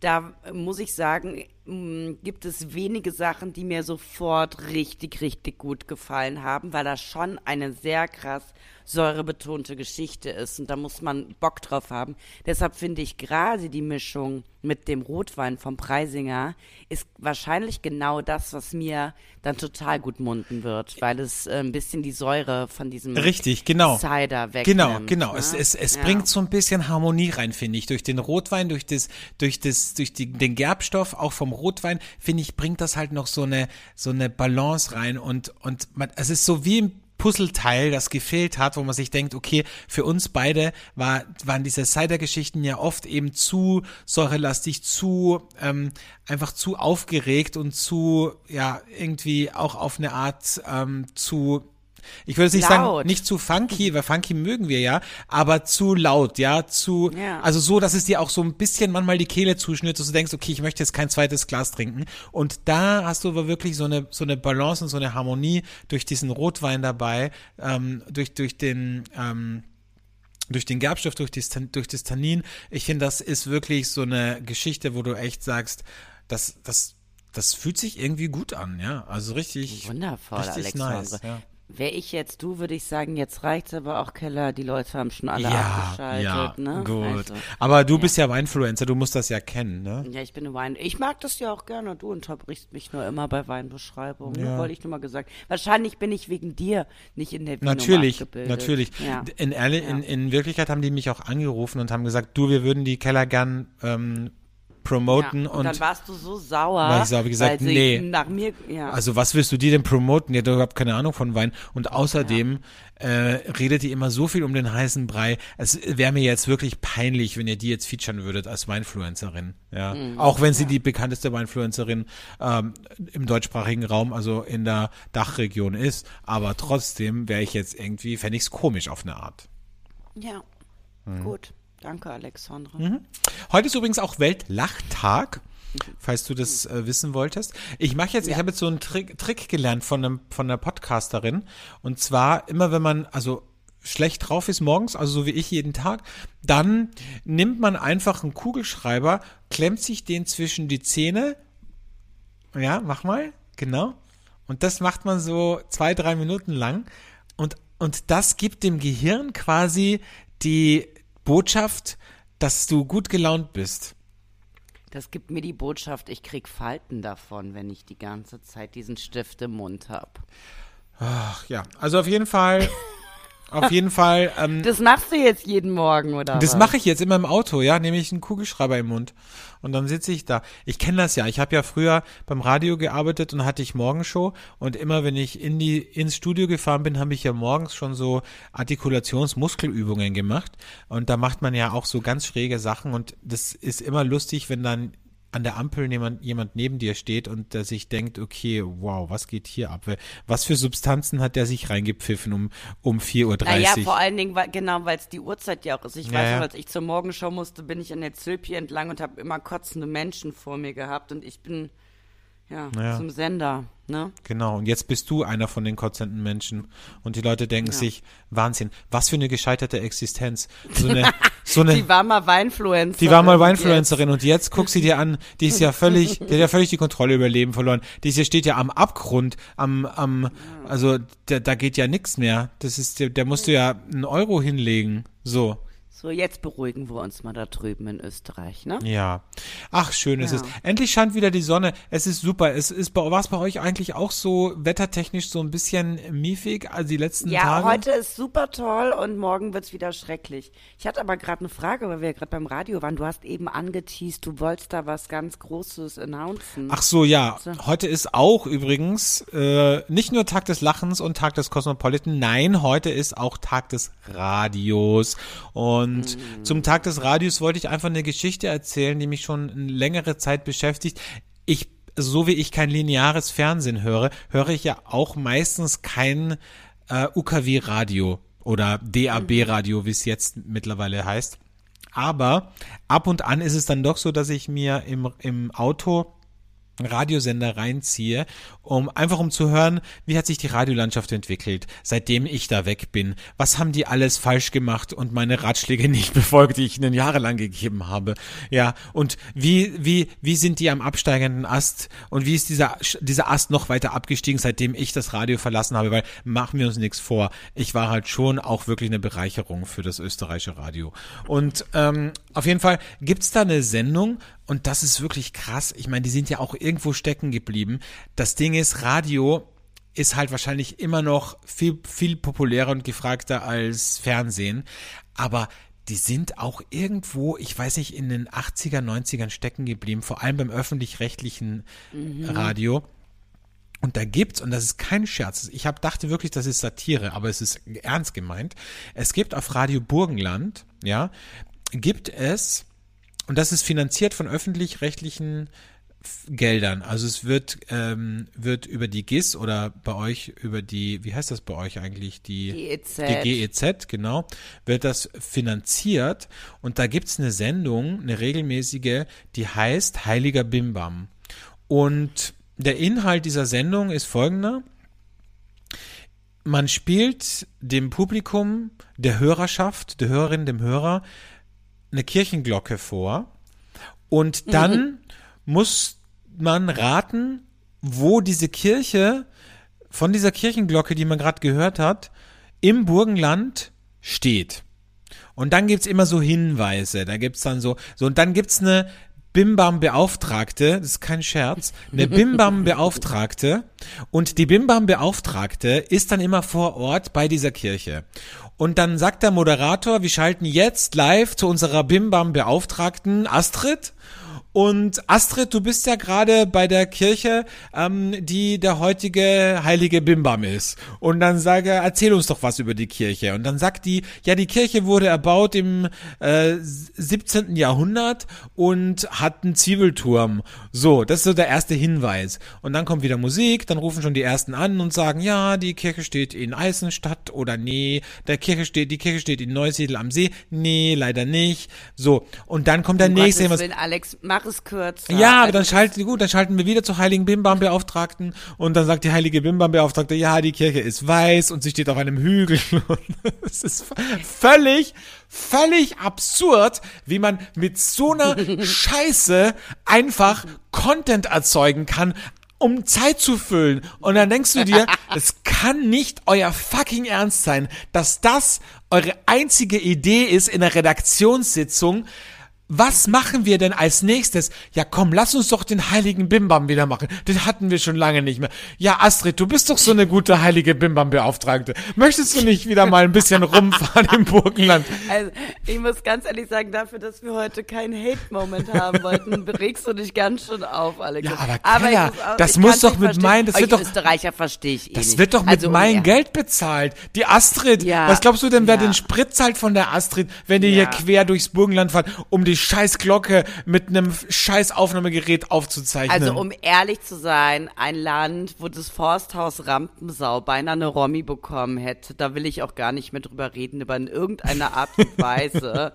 da muss ich sagen, mh, gibt es wenige Sachen, die mir sofort richtig, richtig gut gefallen haben, weil das schon eine sehr krass säurebetonte Geschichte ist und da muss man Bock drauf haben. Deshalb finde ich gerade die Mischung mit dem Rotwein vom Preisinger ist wahrscheinlich genau das, was mir dann total gut munden wird, weil es äh, ein bisschen die Säure von diesem Richtig, genau. Cider wegnimmt. Genau, genau. Ne? Es, es, es Ja. bringt so ein bisschen Harmonie rein, finde ich. Durch den Rotwein, durch das, durch das, durch die, den Gerbstoff, auch vom Rotwein, finde ich, bringt das halt noch so eine, so eine Balance rein und, und man, es ist so wie ein Puzzleteil, das gefehlt hat, wo man sich denkt, okay, für uns beide war, waren diese Cider-Geschichten ja oft eben zu säurelastig, zu, ähm, einfach zu aufgeregt und zu, ja, irgendwie auch auf eine Art, ähm, zu, ich würde nicht Laut. sagen, nicht zu funky, weil funky mögen wir ja, aber zu laut, ja, zu, Ja. also so, dass es dir auch so ein bisschen manchmal die Kehle zuschnürt, dass du denkst, okay, ich möchte jetzt kein zweites Glas trinken. Und da hast du aber wirklich so eine, so eine Balance und so eine Harmonie durch diesen Rotwein dabei, ähm, durch, durch den, ähm, durch den Gerbstoff, durch das, durch das Tannin. Ich finde, das ist wirklich so eine Geschichte, wo du echt sagst, das, das, das fühlt sich irgendwie gut an, ja, also richtig, Wundervoll, richtig Alexandre. nice, ja. Wäre ich jetzt du, würde ich sagen, jetzt reicht's aber auch, Keller. Die Leute haben schon alle Ja, abgeschaltet. ja, ne? gut. Also, Aber du ja. bist ja Weinfluencer, du musst das ja kennen, ne? ja, ich bin eine Wein. Ich mag das ja auch gerne. Du unterbrichst mich nur immer bei Weinbeschreibungen. Ja. Ne? Wollte ich nur mal gesagt. Wahrscheinlich bin ich wegen dir nicht in der Vino Natürlich, abgebildet. natürlich. Ja. In, ehrlich, Ja. in, in Wirklichkeit haben die mich auch angerufen und haben gesagt, du, wir würden die Keller gern ähm, promoten Ja, und, und, dann warst du so sauer, Weil ich so habe gesagt, weil sie nee. nach mir, ja. also was willst du die denn promoten? Die hat doch überhaupt keine Ahnung von Wein. Und außerdem äh, redet die immer so viel um den heißen Brei. Es wäre mir jetzt wirklich peinlich, wenn ihr die jetzt featuren würdet als Weinfluencerin. Ja, Mhm. auch wenn sie die bekannteste Weinfluencerin ähm, im deutschsprachigen Raum, also in der Dachregion ist. Aber trotzdem wäre ich jetzt irgendwie, fände ich es komisch auf eine Art. ja, Mhm. gut. Danke, Alexandre. Mhm. Heute ist übrigens auch Weltlachtag, falls du das äh, wissen wolltest. Ich mache jetzt, Ja. ich habe jetzt so einen Trick, Trick gelernt von einem, von einer Podcasterin. Und zwar immer, wenn man also schlecht drauf ist morgens, also so wie ich jeden Tag, dann nimmt man einfach einen Kugelschreiber, klemmt sich den zwischen die Zähne. Ja, mach mal, genau. Und das macht man so zwei, drei Minuten lang. Und, und das gibt dem Gehirn quasi die Botschaft, dass du gut gelaunt bist. Das gibt mir die Botschaft, ich krieg Falten davon, wenn ich die ganze Zeit diesen Stift im Mund hab. Ach ja, also auf jeden Fall, auf jeden Fall, ähm, Das machst du jetzt jeden Morgen, oder das was? mache ich jetzt immer im Auto, ja, nehme ich einen Kugelschreiber im Mund und dann sitze ich da. Ich kenne das ja, ich habe ja früher beim Radio gearbeitet und hatte ich Morgenshow und immer wenn ich in die ins Studio gefahren bin, habe ich ja morgens schon so Artikulationsmuskelübungen gemacht und da macht man ja auch so ganz schräge Sachen und das ist immer lustig, wenn dann an der Ampel jemand, jemand neben dir steht und der sich denkt, okay, wow, was geht hier ab? Was für Substanzen hat der sich reingepfiffen um, um vier Uhr dreißig? Naja, vor allen Dingen, weil, genau, weil es die Uhrzeit ja auch ist. Ich Ja, weiß ja. noch, als ich zur Morgenshow musste, bin ich an der Zülpi entlang und habe immer kotzende Menschen vor mir gehabt und ich bin, ja, Ja. zum Sender, ne? Genau, und jetzt bist du einer von den kotzenden Menschen und die Leute denken Ja. sich, Wahnsinn, was für eine gescheiterte Existenz. So eine, so eine, Die war mal Weinfluencerin. die war mal und Weinfluencerin und jetzt guck sie dir an, die ist ja völlig, die hat ja völlig die Kontrolle über ihr Leben verloren. Die ist, steht ja am Abgrund, am, am, also da, da geht ja nichts mehr. Das ist, da musst du ja einen Euro hinlegen. So. jetzt- So, jetzt beruhigen wir uns mal da drüben in Österreich, ne? Ja. Ach, schön ist Ja. es. Endlich scheint wieder die Sonne. Es ist super. Es ist bei, war es bei euch eigentlich auch so wettertechnisch so ein bisschen miefig, also die letzten Ja, Tage? heute ist super toll und morgen wird's wieder schrecklich. Ich hatte aber gerade eine Frage, weil wir ja gerade beim Radio waren. Du hast eben angeteased, du wolltest da was ganz Großes announcen. Ach so, ja. So. Heute ist auch übrigens äh, nicht nur Tag des Lachens und Tag des Cosmopolitan, nein, heute ist auch Tag des Radios. Und Mm. zum Tag des Radios wollte ich einfach eine Geschichte erzählen, die mich schon eine längere Zeit beschäftigt. Ich, so wie ich kein lineares Fernsehen höre, höre ich ja auch meistens kein äh, U K W-Radio oder D A B-Radio, wie es jetzt mittlerweile heißt. Aber ab und an ist es dann doch so, dass ich mir im, im Auto Radiosender reinziehe, um einfach um zu hören, wie hat sich die Radiolandschaft entwickelt, seitdem ich da weg bin. Was haben die alles falsch gemacht und meine Ratschläge nicht befolgt, die ich ihnen jahrelang gegeben habe. Ja, und wie wie wie sind die am absteigenden Ast und wie ist dieser dieser Ast noch weiter abgestiegen, seitdem ich das Radio verlassen habe, weil machen wir uns nichts vor. Ich war halt schon auch wirklich eine Bereicherung für das österreichische Radio. Und ähm, auf jeden Fall gibt's da eine Sendung. Und das ist wirklich krass. Ich meine, die sind ja auch irgendwo stecken geblieben. Das Ding ist, Radio ist halt wahrscheinlich immer noch viel, viel populärer und gefragter als Fernsehen. Aber die sind auch irgendwo, ich weiß nicht, in den achtziger, neunzigern stecken geblieben. Vor allem beim öffentlich-rechtlichen mhm. Radio. Und da gibt's, und das ist kein Scherz, ich hab, dachte wirklich, das ist Satire, aber es ist ernst gemeint. Es gibt auf Radio Burgenland, ja, gibt es, und das ist finanziert von öffentlich-rechtlichen Geldern. Also es wird ähm, wird über die G I S oder bei euch über die, wie heißt das bei euch eigentlich? Die G E Z. Die G E Z, genau, wird das finanziert. Und da gibt's eine Sendung, eine regelmäßige, die heißt Heiliger Bimbam. Und der Inhalt dieser Sendung ist folgender. Man spielt dem Publikum, der Hörerschaft, der Hörerin, dem Hörer, eine Kirchenglocke vor und dann mhm. muss man raten, wo diese Kirche von dieser Kirchenglocke, die man gerade gehört hat, im Burgenland steht. Und dann gibt's immer so Hinweise, da gibt's dann so, so und dann gibt's eine Bimbam-Beauftragte, das ist kein Scherz, eine Bimbam-Beauftragte und die Bimbam-Beauftragte ist dann immer vor Ort bei dieser Kirche. Und dann sagt der Moderator, wir schalten jetzt live zu unserer Bimbam-Beauftragten Astrid. Und Astrid, du bist ja gerade bei der Kirche, ähm, die der heutige heilige Bimbam ist. Und dann sage, erzähl uns doch was über die Kirche. Und dann sagt die, ja, die Kirche wurde erbaut im äh, siebzehnten Jahrhundert und hat einen Zwiebelturm. So, das ist so der erste Hinweis. Und dann kommt wieder Musik, dann rufen schon die Ersten an und sagen, ja, die Kirche steht in Eisenstadt oder nee, der Kirche steht, die Kirche steht in Neusiedl am See. Nee, leider nicht. So, und dann kommt der um nächste. Gottes Willen, Alex, mach es kürzer. Ja, aber also dann schalten, gut, dann schalten wir wieder zur heiligen Bimbam-Beauftragten und dann sagt die heilige Bimbam-Beauftragte, ja, die Kirche ist weiß und sie steht auf einem Hügel. Es ist völlig, völlig absurd, wie man mit so einer Scheiße einfach Content erzeugen kann, um Zeit zu füllen. Und dann denkst du dir, es kann nicht euer fucking Ernst sein, dass das eure einzige Idee ist in der Redaktionssitzung. Was machen wir denn als nächstes? Ja komm, lass uns doch den heiligen Bimbam wieder machen. Den hatten wir schon lange nicht mehr. Ja Astrid, du bist doch so eine gute heilige Bimbam-Beauftragte. Möchtest du nicht wieder mal ein bisschen rumfahren im Burgenland? Also ich muss ganz ehrlich sagen, dafür, dass wir heute keinen Hate-Moment haben wollten, regst du dich ganz schön auf, Alex. Ja, aber, aber Keller, muss auch, das muss doch mit mein, das Euch wird doch, Österreicher verstehe ich eh das nicht. wird doch mit also, meinem ja. Geld bezahlt. Die Astrid, Ja, was glaubst du denn, wer ja. den Sprit zahlt von der Astrid, wenn die Ja. hier quer durchs Burgenland fahren, um die scheiß Glocke mit einem scheiß Aufnahmegerät aufzuzeichnen? Also um ehrlich zu sein, ein Land, wo das Forsthaus Rampensau beinahe eine Romy bekommen hätte, da will ich auch gar nicht mehr drüber reden, über in irgendeiner Art und Weise,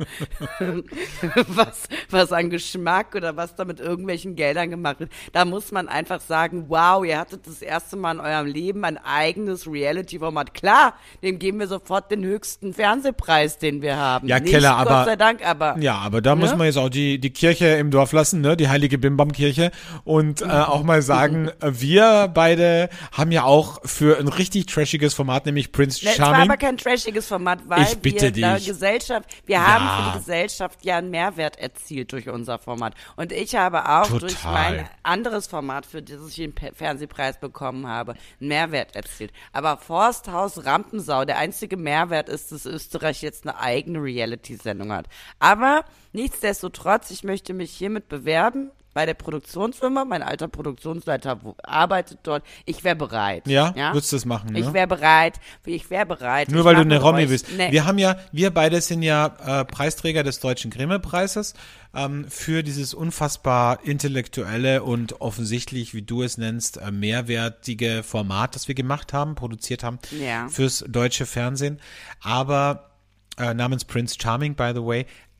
was, was an Geschmack oder was da mit irgendwelchen Geldern gemacht wird. Da muss man einfach sagen, wow, ihr hattet das erste Mal in eurem Leben ein eigenes Reality-Format. Klar, dem geben wir sofort den höchsten Fernsehpreis, den wir haben. Ja, Nicht, Keller, aber- Gott sei Dank, aber... Ja, aber da Ne? muss man jetzt auch die, die Kirche im Dorf lassen, ne, die heilige Bimbam-Kirche und äh, auch mal sagen, wir beide haben ja auch für ein richtig trashiges Format, nämlich Prince Ne, es war Charming. aber kein trashiges Format, weil Ich bitte wir der dich. Gesellschaft, wir Ja. haben für die Gesellschaft ja einen Mehrwert erzielt durch unser Format. Und ich habe auch Total. durch mein anderes Format, für das ich den Pe- Fernsehpreis bekommen habe, einen Mehrwert erzielt. Aber Forsthaus Rampensau, der einzige Mehrwert ist, dass Österreich jetzt eine eigene Reality-Sendung hat. Aber nichtsdestotrotz, ich möchte mich hiermit bewerben bei der Produktionsfirma. Mein alter Produktionsleiter wo, arbeitet dort. Ich wäre bereit. Ja, ja? würdest du das machen, ne? Ich wäre bereit. Ich wäre bereit. Nur Ich weil du mache eine mit Romy euch- bist. Nee. Wir haben ja, wir beide sind ja äh, Preisträger des Deutschen Grimme-Preises ähm, für dieses unfassbar intellektuelle und offensichtlich, wie du es nennst, äh, mehrwertige Format, das wir gemacht haben, produziert haben Ja. fürs deutsche Fernsehen. Aber äh, namens Prince Charming, by the way.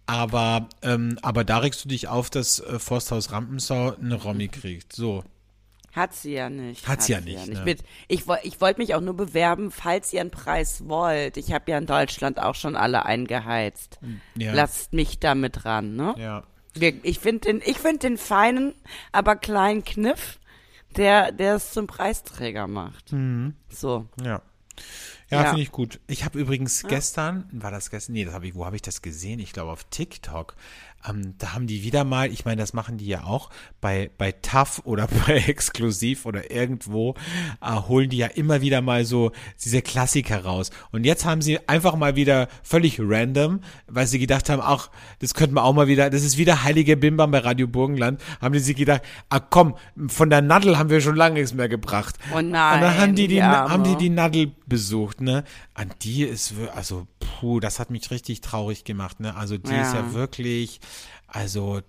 Aber, ähm, aber da regst du dich auf, dass äh, Forsthaus Rampensau eine Romy kriegt. So. Hat sie ja nicht. Hat sie ja nicht, ne? Ich, bin- ich, woll- ich wollte mich auch nur bewerben, falls ihr einen Preis wollt. Ich habe ja in Deutschland auch schon alle eingeheizt. Ja. Lasst mich da mit ran, ne? Ja. Wir, ich finde den, ich find den feinen, aber kleinen Kniff, der, der es zum Preisträger macht. So. Ja. Ja, Ja. finde ich gut. Ich habe übrigens gestern, war das gestern? Nee, das habe ich, wo habe ich das gesehen? Ich glaube auf TikTok. Ähm, da haben die wieder mal, ich meine, das machen die ja auch bei bei T A F oder bei Exklusiv oder irgendwo, äh, holen die ja immer wieder mal so diese Klassiker raus. Und jetzt haben sie einfach mal wieder völlig random, weil sie gedacht haben, ach, das könnten wir auch mal wieder, das ist wieder Heilige Bimbam bei Radio Burgenland, haben die sich gedacht, ah komm, von der Nadel haben wir schon lange nichts mehr gebracht. Oh nein, Und dann haben die die, die Arme. haben die die Nadel besucht, ne? An die ist, wir- also, puh, das hat mich richtig traurig gemacht, ne? Also, die Ja. ist ja wirklich, also,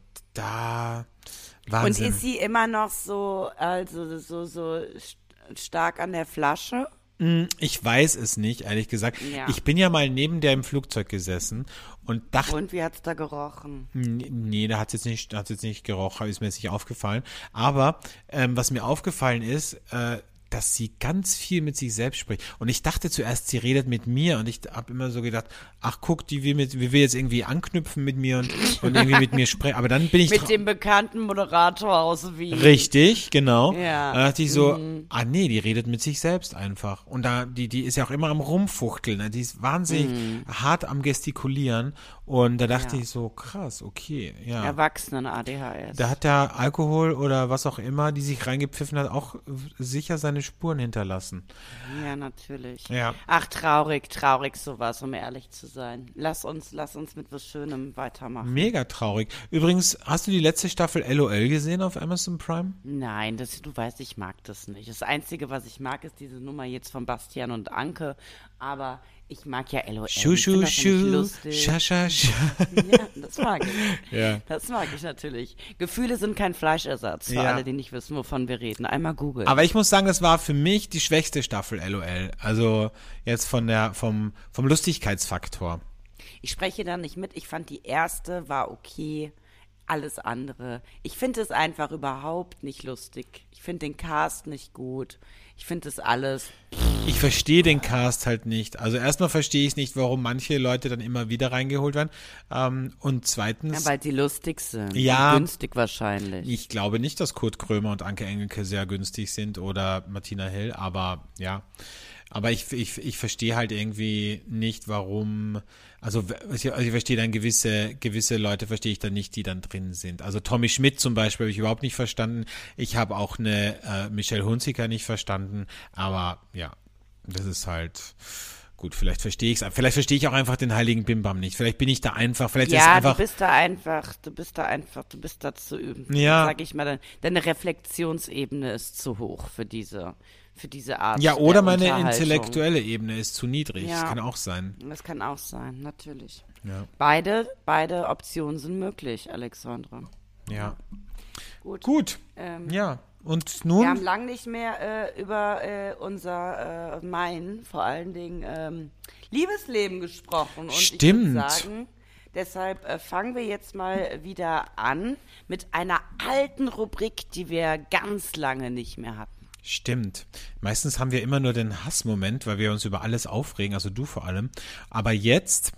da, Und Wahnsinn. ist sie immer noch so, also so, so st- stark an der Flasche? Ich weiß es nicht, ehrlich gesagt. Ja. Ich bin ja mal neben der im Flugzeug gesessen und dachte, Und wie hat's da gerochen? nee, da hat's jetzt nicht, hat's jetzt nicht gerochen, ist mir jetzt nicht aufgefallen. Aber ähm, was mir aufgefallen ist, äh, dass sie ganz viel mit sich selbst spricht. Und ich dachte zuerst, sie redet mit mir und ich habe immer so gedacht, ach guck, die will, mit, die will jetzt irgendwie anknüpfen mit mir und, und irgendwie mit mir sprechen. Aber dann bin ich Mit tra- dem bekannten Moderator aus Wien. Richtig, genau. Ja. Da dachte ich so, ah nee, die redet mit sich selbst einfach. Und da, die, die ist ja auch immer am Rumfuchteln, ne? Die ist wahnsinnig hart am Gestikulieren. Und da dachte Ja. ich so, krass, okay, ja. Erwachsenen-A D H S. Da hat der Alkohol oder was auch immer, die sich reingepfiffen hat, auch sicher seine Spuren hinterlassen. Ja, natürlich. Ja. Ach, traurig, traurig sowas, um ehrlich zu sein. Lass uns, lass uns mit was Schönem weitermachen. Mega traurig. Übrigens, hast du die letzte Staffel L O L gesehen auf Amazon Prime? Nein, das, du weißt, ich mag das nicht. Das Einzige, was ich mag, ist diese Nummer jetzt von Bastian und Anke. Aber ich mag ja L O L. Schu, Ich find schu, das nicht schu, lustig. scha, scha, scha. Ja, das mag ich. Ja. Das mag ich natürlich. Gefühle sind kein Fleischersatz, für Ja. alle, die nicht wissen, wovon wir reden. Einmal googeln. Aber ich muss sagen, das war für mich die schwächste Staffel L O L. Also jetzt von der, vom, vom Lustigkeitsfaktor. Ich spreche da nicht mit. Ich fand die erste war okay. Alles andere. Ich finde es einfach überhaupt nicht lustig. Ich finde den Cast nicht gut. Ich finde das alles. Ich verstehe den Cast halt nicht. Also erstmal verstehe ich nicht, warum manche Leute dann immer wieder reingeholt werden. Ähm, und zweitens, Ja, weil die lustig sind. Ja. Und günstig wahrscheinlich. ich glaube nicht, dass Kurt Krömer und Anke Engelke sehr günstig sind oder Martina Hill, aber ja. Aber ich, ich, ich verstehe halt irgendwie nicht, warum, also, also ich verstehe dann gewisse, gewisse Leute verstehe ich dann nicht, die dann drin sind. Also Tommy Schmidt zum Beispiel habe ich überhaupt nicht verstanden. Ich habe auch eine äh, Michelle Hunziker nicht verstanden, aber ja, das ist halt, gut, vielleicht verstehe ich es, vielleicht verstehe ich auch einfach den heiligen Bimbam nicht. Vielleicht bin ich da einfach, vielleicht ist es Ja, einfach, du bist da einfach, du bist da einfach, du bist da zu üben. Ja. Sag ich mal, dein- deine Reflexionsebene ist zu hoch für diese, für diese Art. ja, oder der meine Unterhaltung. intellektuelle Ebene ist zu niedrig. Ja. Das kann auch sein. Das kann auch sein, natürlich. Ja. Beide, beide Optionen sind möglich, Alexandra. Ja. Gut. Gut. Ähm, Ja. Und Wir haben nun? lang nicht mehr äh, über äh, unser, äh, mein, vor allen Dingen, ähm, Liebesleben gesprochen. Und Stimmt. ich würde sagen, deshalb äh, fangen wir jetzt mal wieder an mit einer alten Rubrik, die wir ganz lange nicht mehr hatten. Stimmt. Meistens haben wir immer nur den Hassmoment, weil wir uns über alles aufregen, also du vor allem. Aber jetzt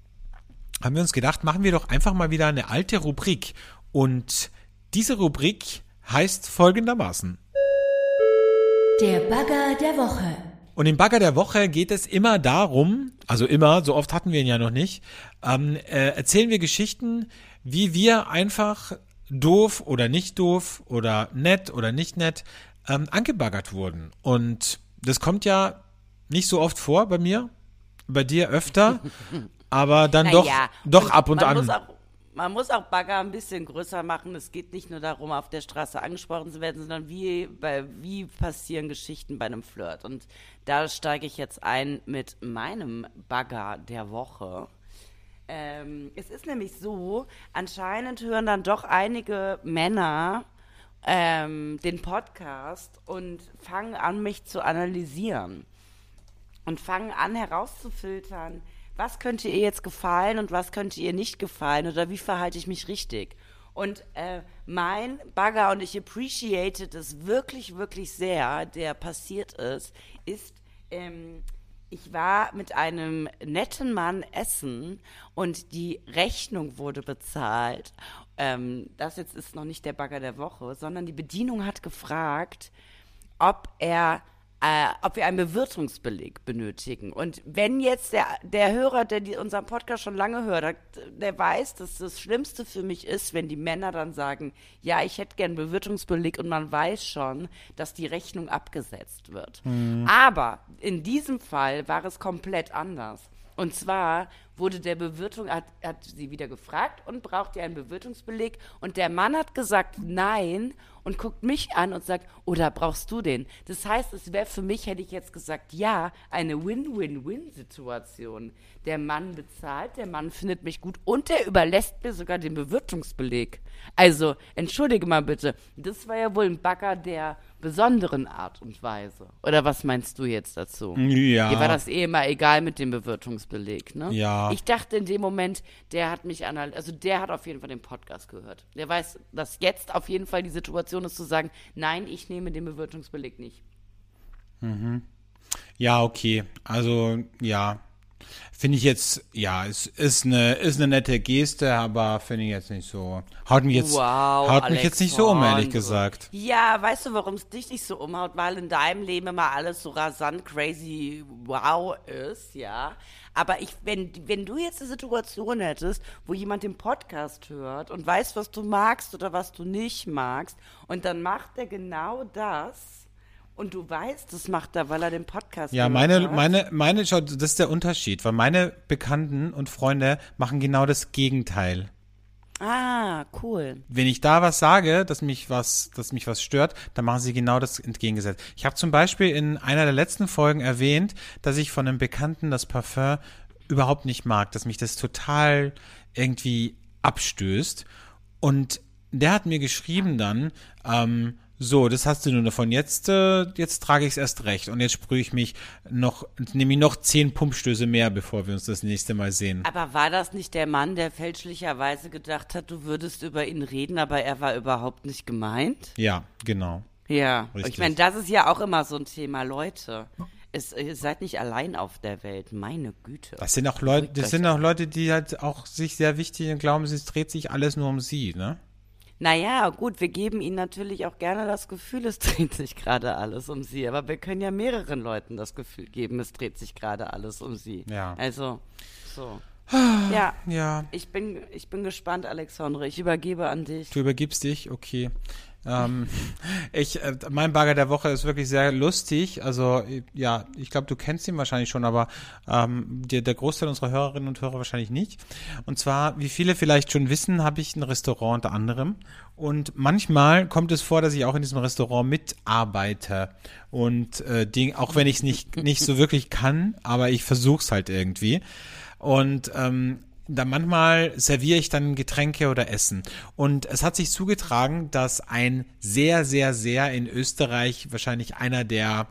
haben wir uns gedacht, machen wir doch einfach mal wieder eine alte Rubrik. Und diese Rubrik heißt folgendermaßen. Der Bagger der Woche. Und im Bagger der Woche geht es immer darum, also immer, so oft hatten wir ihn ja noch nicht, ähm, äh, erzählen wir Geschichten, wie wir einfach doof oder nicht doof oder nett oder nicht nett ähm, angebaggert wurden. Und das kommt ja nicht so oft vor bei mir, bei dir öfter, aber dann doch, Naja, doch ab und man an. Muss auch, man muss auch Bagger ein bisschen größer machen. Es geht nicht nur darum, auf der Straße angesprochen zu werden, sondern wie, bei, wie passieren Geschichten bei einem Flirt. Und da steige ich jetzt ein mit meinem Bagger der Woche. Ähm, es ist nämlich so, anscheinend hören dann doch einige Männer ähm, den Podcast und fangen an, mich zu analysieren. Und fangen an herauszufiltern, was könnte ihr jetzt gefallen und was könnte ihr nicht gefallen oder wie verhalte ich mich richtig? Und äh, mein Bagger, und ich appreciate das wirklich, wirklich sehr, der passiert ist, ist, ähm, ich war mit einem netten Mann essen und die Rechnung wurde bezahlt. Ähm, das jetzt ist noch nicht der Bagger der Woche, sondern die Bedienung hat gefragt, ob er Äh, ob wir einen Bewirtungsbeleg benötigen. Und wenn jetzt der, der Hörer, der die, unseren Podcast schon lange hört, der, der weiß, dass das Schlimmste für mich ist, wenn die Männer dann sagen, ja, ich hätte gern einen Bewirtungsbeleg und man weiß schon, dass die Rechnung abgesetzt wird. Mhm. Aber in diesem Fall war es komplett anders. Und zwar wurde der Bewirtung, hat, hat sie wieder gefragt und braucht ihr einen Bewirtungsbeleg? Und der Mann hat gesagt, nein, und guckt mich an und sagt, oder brauchst du den? Das heißt, es wäre für mich, hätte ich jetzt gesagt, ja, eine Win-Win-Win-Situation. Der Mann bezahlt, der Mann findet mich gut und der überlässt mir sogar den Bewirtungsbeleg. Also, entschuldige mal bitte, das war ja wohl ein Bagger der besonderen Art und Weise. Oder was meinst du jetzt dazu? Ja. Dir war das eh immer egal mit dem Bewirtungsbeleg, ne? Ja. Ich dachte in dem Moment, der hat mich anal- also der hat auf jeden Fall den Podcast gehört. Der weiß, dass jetzt auf jeden Fall die Situation ist zu sagen, nein, ich nehme den Bewirtungsbeleg nicht. Mhm. Ja, okay. Also, ja. Finde ich jetzt, ja, es ist eine, ist eine nette Geste, aber finde ich jetzt nicht so. Haut mich jetzt, wow, haut mich jetzt nicht so um, ehrlich Alexandre. gesagt. Ja, weißt du, warum es dich nicht so umhaut? Weil in deinem Leben immer alles so rasant, crazy, wow ist, ja. Aber ich, wenn, wenn du jetzt eine Situation hättest, wo jemand den Podcast hört und weiß, was du magst oder was du nicht magst, und dann macht er genau das, und du weißt, das macht er, weil er den Podcast Ja, hört. meine, meine, meine, schau, das ist der Unterschied, weil meine Bekannten und Freunde machen genau das Gegenteil. Ah, cool. Wenn ich da was sage, dass mich was, dass mich was stört, dann machen sie genau das entgegengesetzt. Ich habe zum Beispiel in einer der letzten Folgen erwähnt, dass ich von einem Bekannten das Parfum überhaupt nicht mag, dass mich das total irgendwie abstößt. Und der hat mir geschrieben dann, ähm, so, das hast du nur davon. Jetzt, äh, jetzt trage ich es erst recht. Und jetzt sprühe ich mich noch, nehme ich noch zehn Pumpstöße mehr, bevor wir uns das nächste Mal sehen. Aber war das nicht der Mann, der fälschlicherweise gedacht hat, du würdest über ihn reden, aber er war überhaupt nicht gemeint? Ja, genau. Ja, Richtig. ich meine, das ist ja auch immer so ein Thema, Leute. Es, ihr seid nicht allein auf der Welt, meine Güte. Das sind auch Leute, Beruhigt das euch sind auch Leute, die halt auch sich sehr wichtig und glauben, es dreht sich alles nur um sie, ne? Naja, gut, wir geben ihnen natürlich auch gerne das Gefühl, es dreht sich gerade alles um sie. Aber wir können ja mehreren Leuten das Gefühl geben, es dreht sich gerade alles um sie. Ja. Also, so. Ja, Ja, ich bin, ich bin gespannt, Alexandre. Ich übergebe an dich. du übergibst dich, okay. Ähm, ich, äh, mein Bagger der Woche ist wirklich sehr lustig. Also, ja, ich glaube, du kennst ihn wahrscheinlich schon, aber ähm, der, der Großteil unserer Hörerinnen und Hörer wahrscheinlich nicht. Und zwar, wie viele vielleicht schon wissen, habe ich ein Restaurant unter anderem. Und manchmal kommt es vor, dass ich auch in diesem Restaurant mitarbeite. Und äh, die, auch wenn ich es nicht, nicht so wirklich kann, aber ich versuche es halt irgendwie. Und ähm, da manchmal serviere ich dann Getränke oder Essen. Und es hat sich zugetragen, dass ein sehr, sehr, sehr in Österreich wahrscheinlich einer der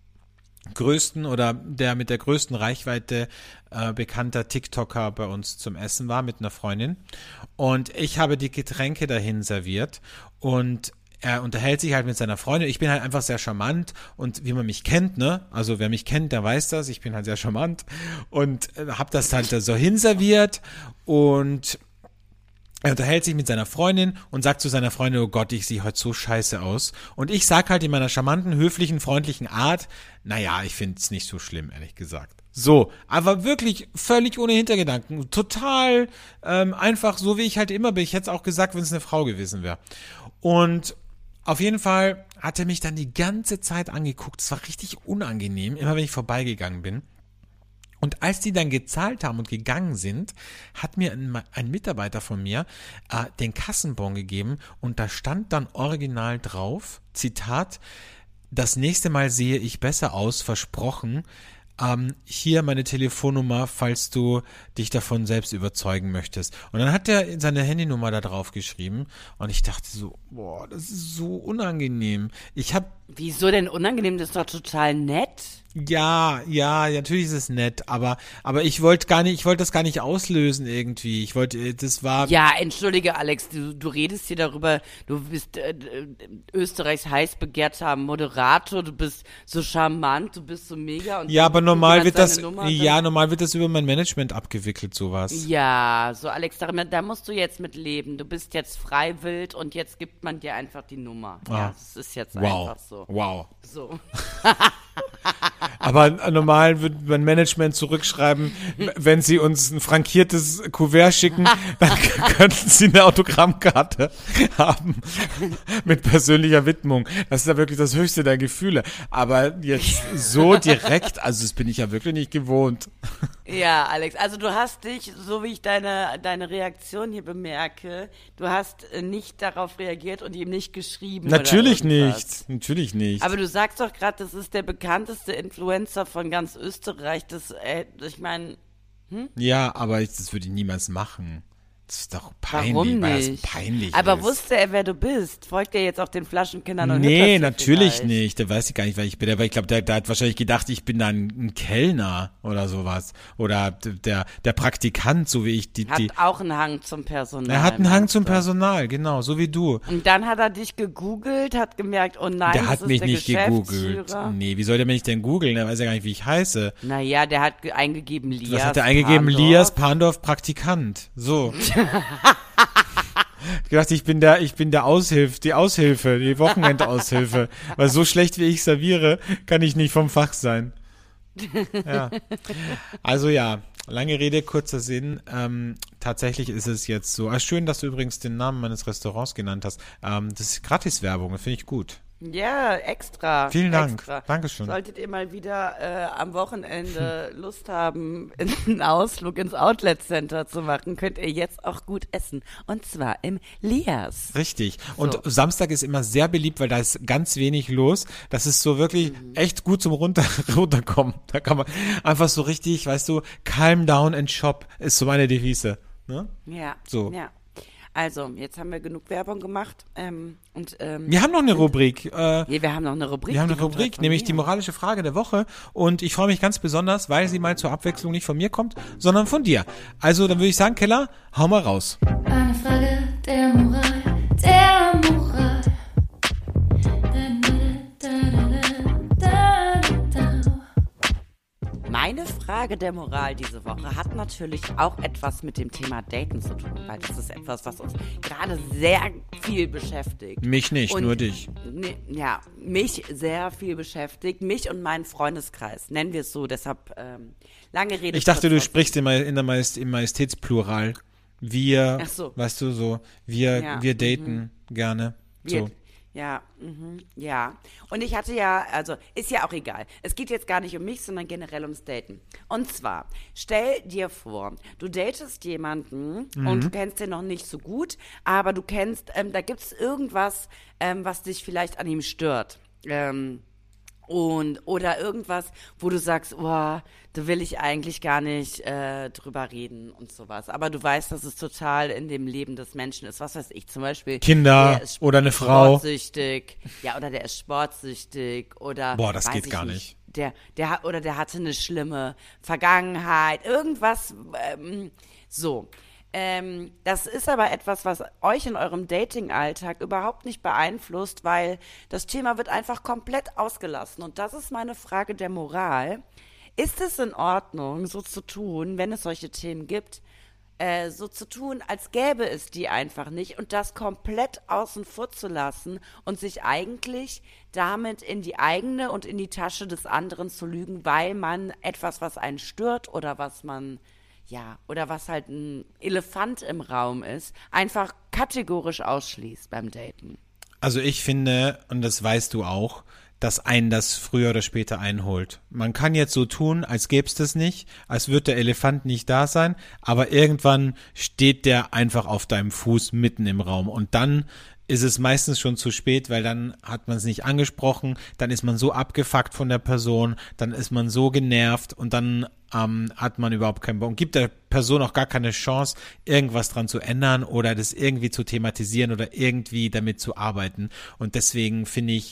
größten oder der mit der größten Reichweite äh, bekannter TikToker bei uns zum Essen war mit einer Freundin. Und ich habe die Getränke dahin serviert und er unterhält sich halt mit seiner Freundin. Ich bin halt einfach sehr charmant und wie man mich kennt, ne? Also wer mich kennt, der weiß das. Ich bin halt sehr charmant und äh, hab das halt so hinserviert und er unterhält sich mit seiner Freundin und sagt zu seiner Freundin, oh Gott, ich sehe heute so scheiße aus. Und ich sag halt in meiner charmanten, höflichen, freundlichen Art, naja, ich finde es nicht so schlimm, ehrlich gesagt. So, aber wirklich völlig ohne Hintergedanken. Total ähm, einfach, so wie ich halt immer bin. Ich hätte es auch gesagt, wenn es eine Frau gewesen wäre. Und auf jeden Fall hat er mich dann die ganze Zeit angeguckt. Es war richtig unangenehm, immer wenn ich vorbeigegangen bin. Und als die dann gezahlt haben und gegangen sind, hat mir ein, ein Mitarbeiter von mir äh, den Kassenbon gegeben und da stand dann original drauf, Zitat, das nächste Mal sehe ich besser aus, versprochen. Ähm, hier meine Telefonnummer, falls du dich davon selbst überzeugen möchtest. Und dann hat er seine Handynummer da drauf geschrieben und ich dachte so, boah, das ist so unangenehm. Ich habe Wieso denn unangenehm? Das ist doch total nett. Ja, ja, natürlich ist es nett, aber aber ich wollte gar nicht, ich wollte das gar nicht auslösen irgendwie. Ich wollte, das war Ja, entschuldige Alex, du, du redest hier darüber, du bist äh, Österreichs heiß begehrter Moderator, du bist so charmant, du bist so mega. Und ja, aber normal wird das, Nummer, ja, normal wird das über mein Management abgewickelt, sowas. Ja, so Alex, da, da musst du jetzt mit leben. Du bist jetzt freiwillig und jetzt gibt man dir einfach die Nummer. Ah. Ja, das ist jetzt Wow, einfach so. wow. So. Aber normal wird mein Management zurückschreiben, wenn sie uns ein frankiertes Kuvert schicken, dann könnten sie eine Autogrammkarte haben mit persönlicher Widmung. Das ist ja wirklich das höchste der Gefühle. Aber jetzt so direkt, also das bin ich ja wirklich nicht gewohnt. Ja, Alex, also du hast dich, so wie ich deine, deine Reaktion hier bemerke, du hast äh, nicht darauf reagiert und ihm nicht geschrieben. Natürlich oder irgendwas. nicht, natürlich nicht. Aber du sagst doch gerade, das ist der bekannteste Influencer von ganz Österreich. Das, äh, ich meine, Ja, aber ich, das würde ich niemals machen. Das ist doch peinlich, warum weil das nicht? peinlich Aber ist. wusste er, wer du bist? Folgt er jetzt auch den Flaschenkindern und Nee, hört das hier natürlich vielleicht? nicht. Der weiß ich gar nicht, wer ich bin. Aber ich glaube, der, der hat wahrscheinlich gedacht, ich bin dann ein Kellner oder sowas. Oder der, der Praktikant, so wie ich die, Hat die. auch einen Hang zum Personal. Er hat einen Hang meinst zum du? Personal, genau, so wie du. Und dann hat er dich gegoogelt, hat gemerkt, oh nein, Der das hat ist mich der nicht gegoogelt. Geschäftsführer. Nee, wie soll der mich denn googeln? Der weiß ja gar nicht, wie ich heiße. Naja, der hat ge- eingegeben Lias Was hat er eingegeben? Pandorf. Lias Pandorf Praktikant. So. Ich dachte, ich bin der, ich bin der Aushilf, die Aushilfe, die Wochenendaushilfe. Weil so schlecht wie ich serviere, kann ich nicht vom Fach sein. Ja. Also ja, lange Rede, kurzer Sinn. Ähm, tatsächlich ist es jetzt so. Ah, schön, dass du übrigens den Namen meines Restaurants genannt hast. Ähm, das ist Gratiswerbung, das finde ich gut. Ja, extra. Vielen Dank. Extra. Dankeschön. Solltet ihr mal wieder äh, am Wochenende Lust haben, einen Ausflug ins Outlet Center zu machen, könnt ihr jetzt auch gut essen. Und zwar im Lias. Richtig. Und So. Samstag ist immer sehr beliebt, weil da ist ganz wenig los. Das ist so wirklich Mhm. echt gut zum runter runterkommen. Da kann man einfach so richtig, weißt du, calm down and shop ist so meine Devise. Ne? Ja. So. Ja. Also, jetzt haben wir genug Werbung gemacht. Ähm, und, ähm, Wir haben noch eine Rubrik. Äh, nee, wir haben noch eine Rubrik. wir haben die eine kommt Rubrik, heute von nämlich mir. die moralische Frage der Woche. Und ich freue mich ganz besonders, weil sie mal zur Abwechslung nicht von mir kommt, sondern von dir. Also, dann würde ich sagen, Keller, hau mal raus. Eine Frage der Moral, der Moral. Da, da, da, da, da, da. Meine Frage der Moral diese Woche hat natürlich auch etwas mit dem Thema Daten zu tun, weil das ist etwas, was uns gerade sehr viel beschäftigt. Mich nicht, Und- nur dich. Ne, ja, mich sehr viel beschäftigt, mich und meinen Freundeskreis, nennen wir es so, deshalb ähm, lange Rede. Ich dachte, du kurzer Sinn. sprichst in, Ma- in der Majest, im Majestätsplural. Wir, Ach so. weißt du, so, wir, Ja, wir daten gerne. So. Wir- Ja, mhm, ja. Und ich hatte ja, also ist ja auch egal. Es geht jetzt gar nicht um mich, sondern generell ums Daten. Und zwar, stell dir vor, du datest jemanden und du kennst den noch nicht so gut, aber du kennst, ähm, da gibt's irgendwas, ähm, was dich vielleicht an ihm stört. Ähm, und oder irgendwas, wo du sagst, oh, da will ich eigentlich gar nicht äh, drüber reden und sowas. Aber du weißt, dass es total in dem Leben des Menschen ist. Was weiß ich, zum Beispiel Kinder der ist oder eine Frau. Sportsüchtig, ja, oder der ist sportsüchtig oder Boah, das weiß geht ich gar nicht. Der, der hat oder der hatte eine schlimme Vergangenheit, irgendwas. Ähm, so. Ähm, das ist aber etwas, was euch in eurem Dating-Alltag überhaupt nicht beeinflusst, weil das Thema wird einfach komplett ausgelassen. Und das ist meine Frage der Moral. Ist es in Ordnung, so zu tun, wenn es solche Themen gibt, äh, so zu tun, als gäbe es die einfach nicht und das komplett außen vor zu lassen und sich eigentlich damit in die eigene und in die Tasche des anderen zu lügen, weil man etwas, was einen stört oder was man ja, oder was halt ein Elefant im Raum ist, einfach kategorisch ausschließt beim Daten. Also ich finde, und das weißt du auch, dass einen das früher oder später einholt. Man kann jetzt so tun, als gäbe es das nicht, als würde der Elefant nicht da sein, aber irgendwann steht der einfach auf deinem Fuß mitten im Raum und dann ist es meistens schon zu spät, weil dann hat man es nicht angesprochen, dann ist man so abgefuckt von der Person, dann ist man so genervt und dann ähm, hat man überhaupt keinen Bock und gibt der Person auch gar keine Chance, irgendwas dran zu ändern oder das irgendwie zu thematisieren oder irgendwie damit zu arbeiten. Und deswegen finde ich,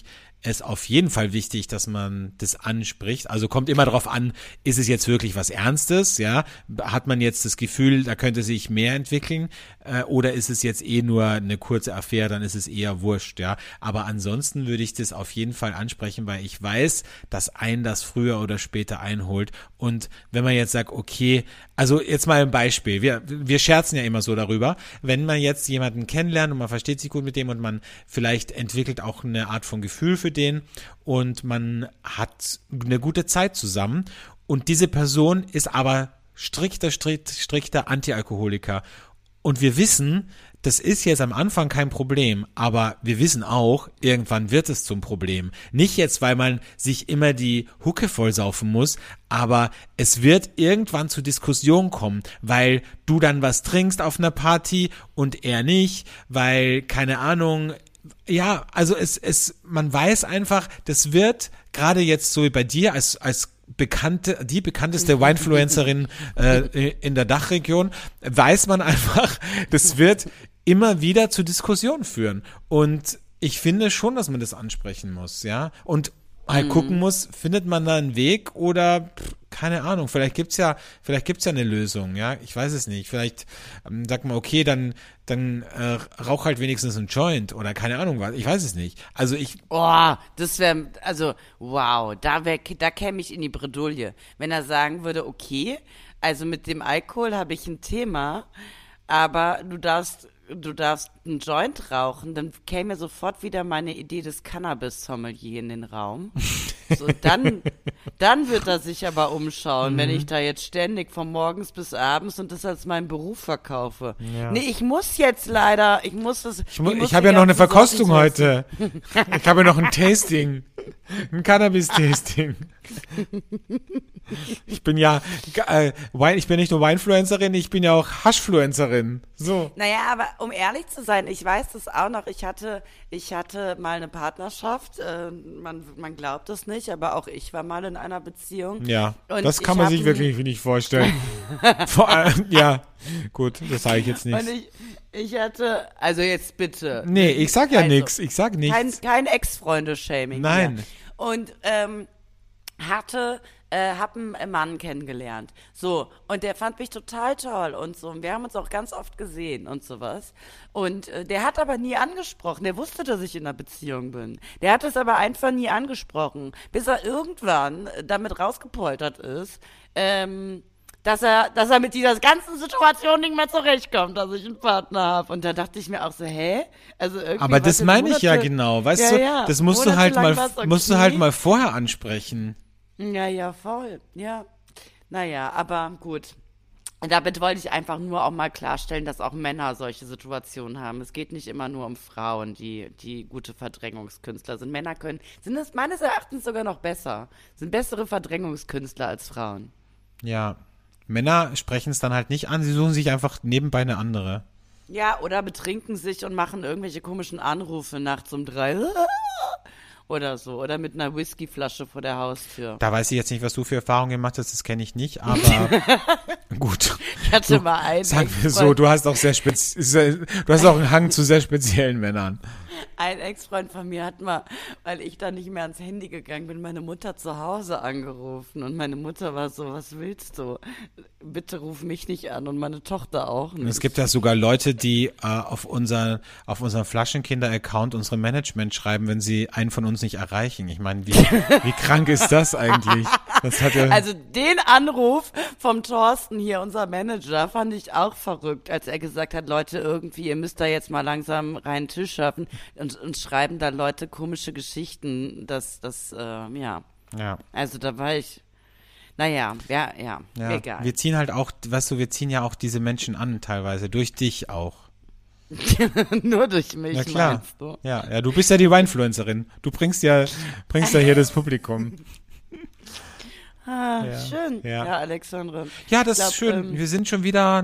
es auf jeden Fall wichtig, dass man das anspricht. Also kommt immer darauf an, ist es jetzt wirklich was Ernstes, ja? Hat man jetzt das Gefühl, da könnte sich mehr entwickeln, äh, oder ist es jetzt eh nur eine kurze Affäre, dann ist es eher wurscht, ja? Aber ansonsten würde ich das auf jeden Fall ansprechen, weil ich weiß, dass einen das früher oder später einholt. Und wenn man jetzt sagt, okay, also jetzt mal ein Beispiel, wir, wir scherzen ja immer so darüber, wenn man jetzt jemanden kennenlernt und man versteht sich gut mit dem und man vielleicht entwickelt auch eine Art von Gefühl für den und man hat eine gute Zeit zusammen und diese Person ist aber strikter, strikt, strikter Antialkoholiker und wir wissen, das ist jetzt am Anfang kein Problem, aber wir wissen auch, irgendwann wird es zum Problem. Nicht jetzt, weil man sich immer die Hucke vollsaufen muss, aber es wird irgendwann zu Diskussionen kommen, weil du dann was trinkst auf einer Party und er nicht, weil, keine Ahnung, ja, also es, es, man weiß einfach, das wird gerade jetzt so wie bei dir als, als bekannte, die bekannteste Winefluencerin äh, in der Dachregion, weiß man einfach, das wird immer wieder zu Diskussionen führen. Und ich finde schon, dass man das ansprechen muss, ja. Und halt mhm. gucken muss, findet man da einen Weg oder pff, keine Ahnung, vielleicht gibt's ja, vielleicht gibt's ja eine Lösung, ja, ich weiß es nicht, vielleicht ähm, sagt man, okay, dann dann äh, rauch halt wenigstens einen Joint oder keine Ahnung was, ich weiß es nicht. Also ich Oh, das wäre, also wow, da wär, da käme ich in die Bredouille, wenn er sagen würde, okay, also mit dem Alkohol habe ich ein Thema, aber du darfst du darfst einen Joint rauchen, dann käme sofort wieder meine Idee des Cannabis-Sommelier in den Raum. So, dann, dann wird er sich aber umschauen, mhm. wenn ich da jetzt ständig von morgens bis abends und das als meinen Beruf verkaufe. Ja. Nee, ich muss jetzt leider, ich muss das. Ich, mu- ich, ich habe ja noch eine Verkostung heute. Ich habe ja noch ein Tasting. Ein Cannabis-Tasting. Ich bin ja, äh, Wein, ich bin nicht nur Winefluencerin, ich bin ja auch Haschfluencerin. So. Naja, aber um ehrlich zu sein, ich weiß das auch noch, ich hatte, ich hatte mal eine Partnerschaft, äh, man, man glaubt es nicht, aber auch ich war mal in einer Beziehung. Ja, und das kann man sich wirklich nicht vorstellen. Vor allem, ja, gut, das sage ich jetzt nicht. Und ich, ich hatte, also jetzt bitte. Nee, ich sag ja also, nichts, ich sag nichts. Kein, kein Ex-Freunde-Shaming. Nein. Hier. Und ähm, hatte, äh, hab einen Mann kennengelernt. So, und der fand mich total toll und so. Und wir haben uns auch ganz oft gesehen und sowas. Und äh, der hat aber nie angesprochen. Der wusste, dass ich in einer Beziehung bin. Der hat es aber einfach nie angesprochen. Bis er irgendwann damit rausgepoltert ist, ähm, dass er, dass er mit dieser ganzen Situation nicht mehr zurechtkommt, dass ich einen Partner habe. Und da dachte ich mir auch so, hä? Also irgendwie aber das meine ich ja genau, weißt ja, du, ja. das musst du halt mal, okay. musst du halt mal vorher ansprechen. Ja, ja, voll, ja. Naja, aber gut. Damit wollte ich einfach nur auch mal klarstellen, dass auch Männer solche Situationen haben. Es geht nicht immer nur um Frauen, die, die gute Verdrängungskünstler sind. Männer können, sind es meines Erachtens sogar noch besser, sind bessere Verdrängungskünstler als Frauen. Ja. Männer sprechen es dann halt nicht an, sie suchen sich einfach nebenbei eine andere. Ja, oder betrinken sich und machen irgendwelche komischen Anrufe nachts um drei oder so. Oder mit einer Whiskyflasche vor der Haustür. Da weiß ich jetzt nicht, was du für Erfahrungen gemacht hast, das kenne ich nicht, aber gut. Ich hatte du, mal einen. Sagen wir so, du hast auch sehr spez- du hast auch einen Hang zu sehr speziellen Männern. Ein Ex-Freund von mir hat mal, weil ich da nicht mehr ans Handy gegangen bin, meine Mutter zu Hause angerufen. Und meine Mutter war so, was willst du? Bitte ruf mich nicht an und meine Tochter auch nicht. Es gibt ja sogar Leute, die äh, auf, unser, auf unserem Flaschenkinder-Account unsere Management schreiben, wenn sie einen von uns nicht erreichen. Ich meine, wie, wie krank ist das eigentlich? Das hat ja also den Anruf vom Thorsten hier, unser Manager, fand ich auch verrückt, als er gesagt hat, Leute, irgendwie, ihr müsst da jetzt mal langsam reinen Tisch schaffen. Und, und schreiben da Leute komische Geschichten, dass das, äh, ja. Ja. Also da war ich, naja, ja, ja, ja, egal. Wir ziehen halt auch, weißt du, wir ziehen ja auch diese Menschen an teilweise, durch dich auch. Nur durch mich, ja, klar. meinst du? Ja, ja, du bist ja die Winefluencerin. Du bringst ja, bringst ja hier das Publikum. Ah, ja. schön. Ja, ja Alexandre. Ja, das glaub, ist schön. Ähm, wir sind schon wieder, ne?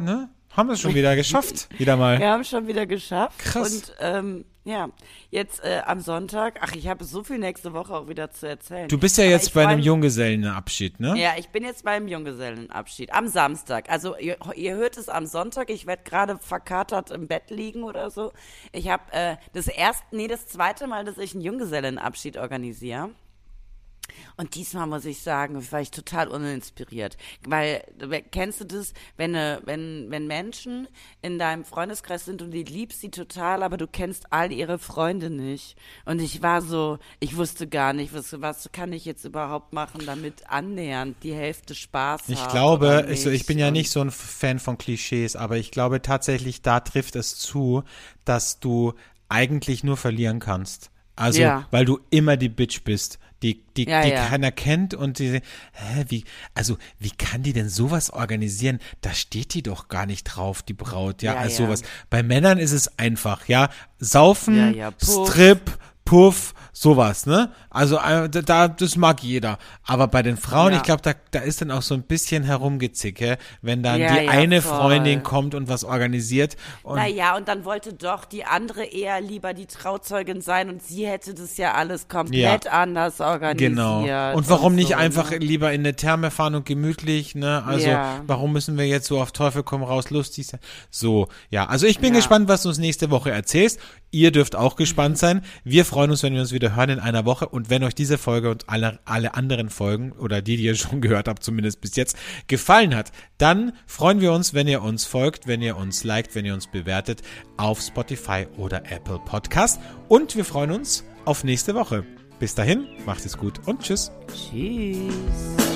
Haben wir es schon wieder geschafft, wieder mal. Wir haben es schon wieder geschafft. Krass. Und ähm, ja, jetzt äh, am Sonntag, ach, ich habe so viel nächste Woche auch wieder zu erzählen. Du bist ja Aber jetzt ich bei einem freu- Junggesellenabschied, ne? Ja, ich bin jetzt beim Junggesellenabschied am Samstag. Also ihr, ihr hört es am Sonntag. Ich werde gerade verkatert im Bett liegen oder so. Ich habe äh, das erste, nee, das zweite Mal, dass ich einen Junggesellenabschied organisiere. Und diesmal muss ich sagen, war ich total uninspiriert. Weil, kennst du das, wenn, ne, wenn, wenn Menschen in deinem Freundeskreis sind und du liebst sie total, aber du kennst all ihre Freunde nicht. Und ich war so, ich wusste gar nicht, was, was kann ich jetzt überhaupt machen, damit annähernd die Hälfte Spaß hat. Ich glaube, oder ich, ich bin ja Und- nicht so ein Fan von Klischees, aber ich glaube tatsächlich, da trifft es zu, dass du eigentlich nur verlieren kannst. Also, Ja. weil du immer die Bitch bist, die, die, Ja, die ja. keiner kennt und die, hä, wie, also, wie kann die denn sowas organisieren? Da steht die doch gar nicht drauf, die Braut, ja, Ja, also ja. sowas. Bei Männern ist es einfach, ja, Saufen, Ja, ja, Puff. Strip, Puff, sowas, ne? Also äh, da, das mag jeder. Aber bei den Frauen, Ja. ich glaube, da, da ist dann auch so ein bisschen herumgezicke, wenn dann Ja, die ja, eine voll. Freundin kommt und was organisiert. Und Naja, und dann wollte doch die andere eher lieber die Trauzeugin sein und sie hätte das ja alles komplett Ja. anders organisiert. genau. Und warum nicht so, einfach ne? lieber in eine Therme fahren und gemütlich, ne? Also, Ja. warum müssen wir jetzt so auf Teufel komm raus lustig sein? So, ja. Also, ich bin Ja. gespannt, was du uns nächste Woche erzählst. Ihr dürft auch gespannt sein. Wir freuen uns, wenn wir uns wieder hören in einer Woche. Und wenn euch diese Folge und alle, alle anderen Folgen oder die, die ihr schon gehört habt, zumindest bis jetzt, gefallen hat, dann freuen wir uns, wenn ihr uns folgt, wenn ihr uns liked, wenn ihr uns bewertet auf Spotify oder Apple Podcast. Und wir freuen uns auf nächste Woche. Bis dahin, macht es gut und tschüss. Tschüss.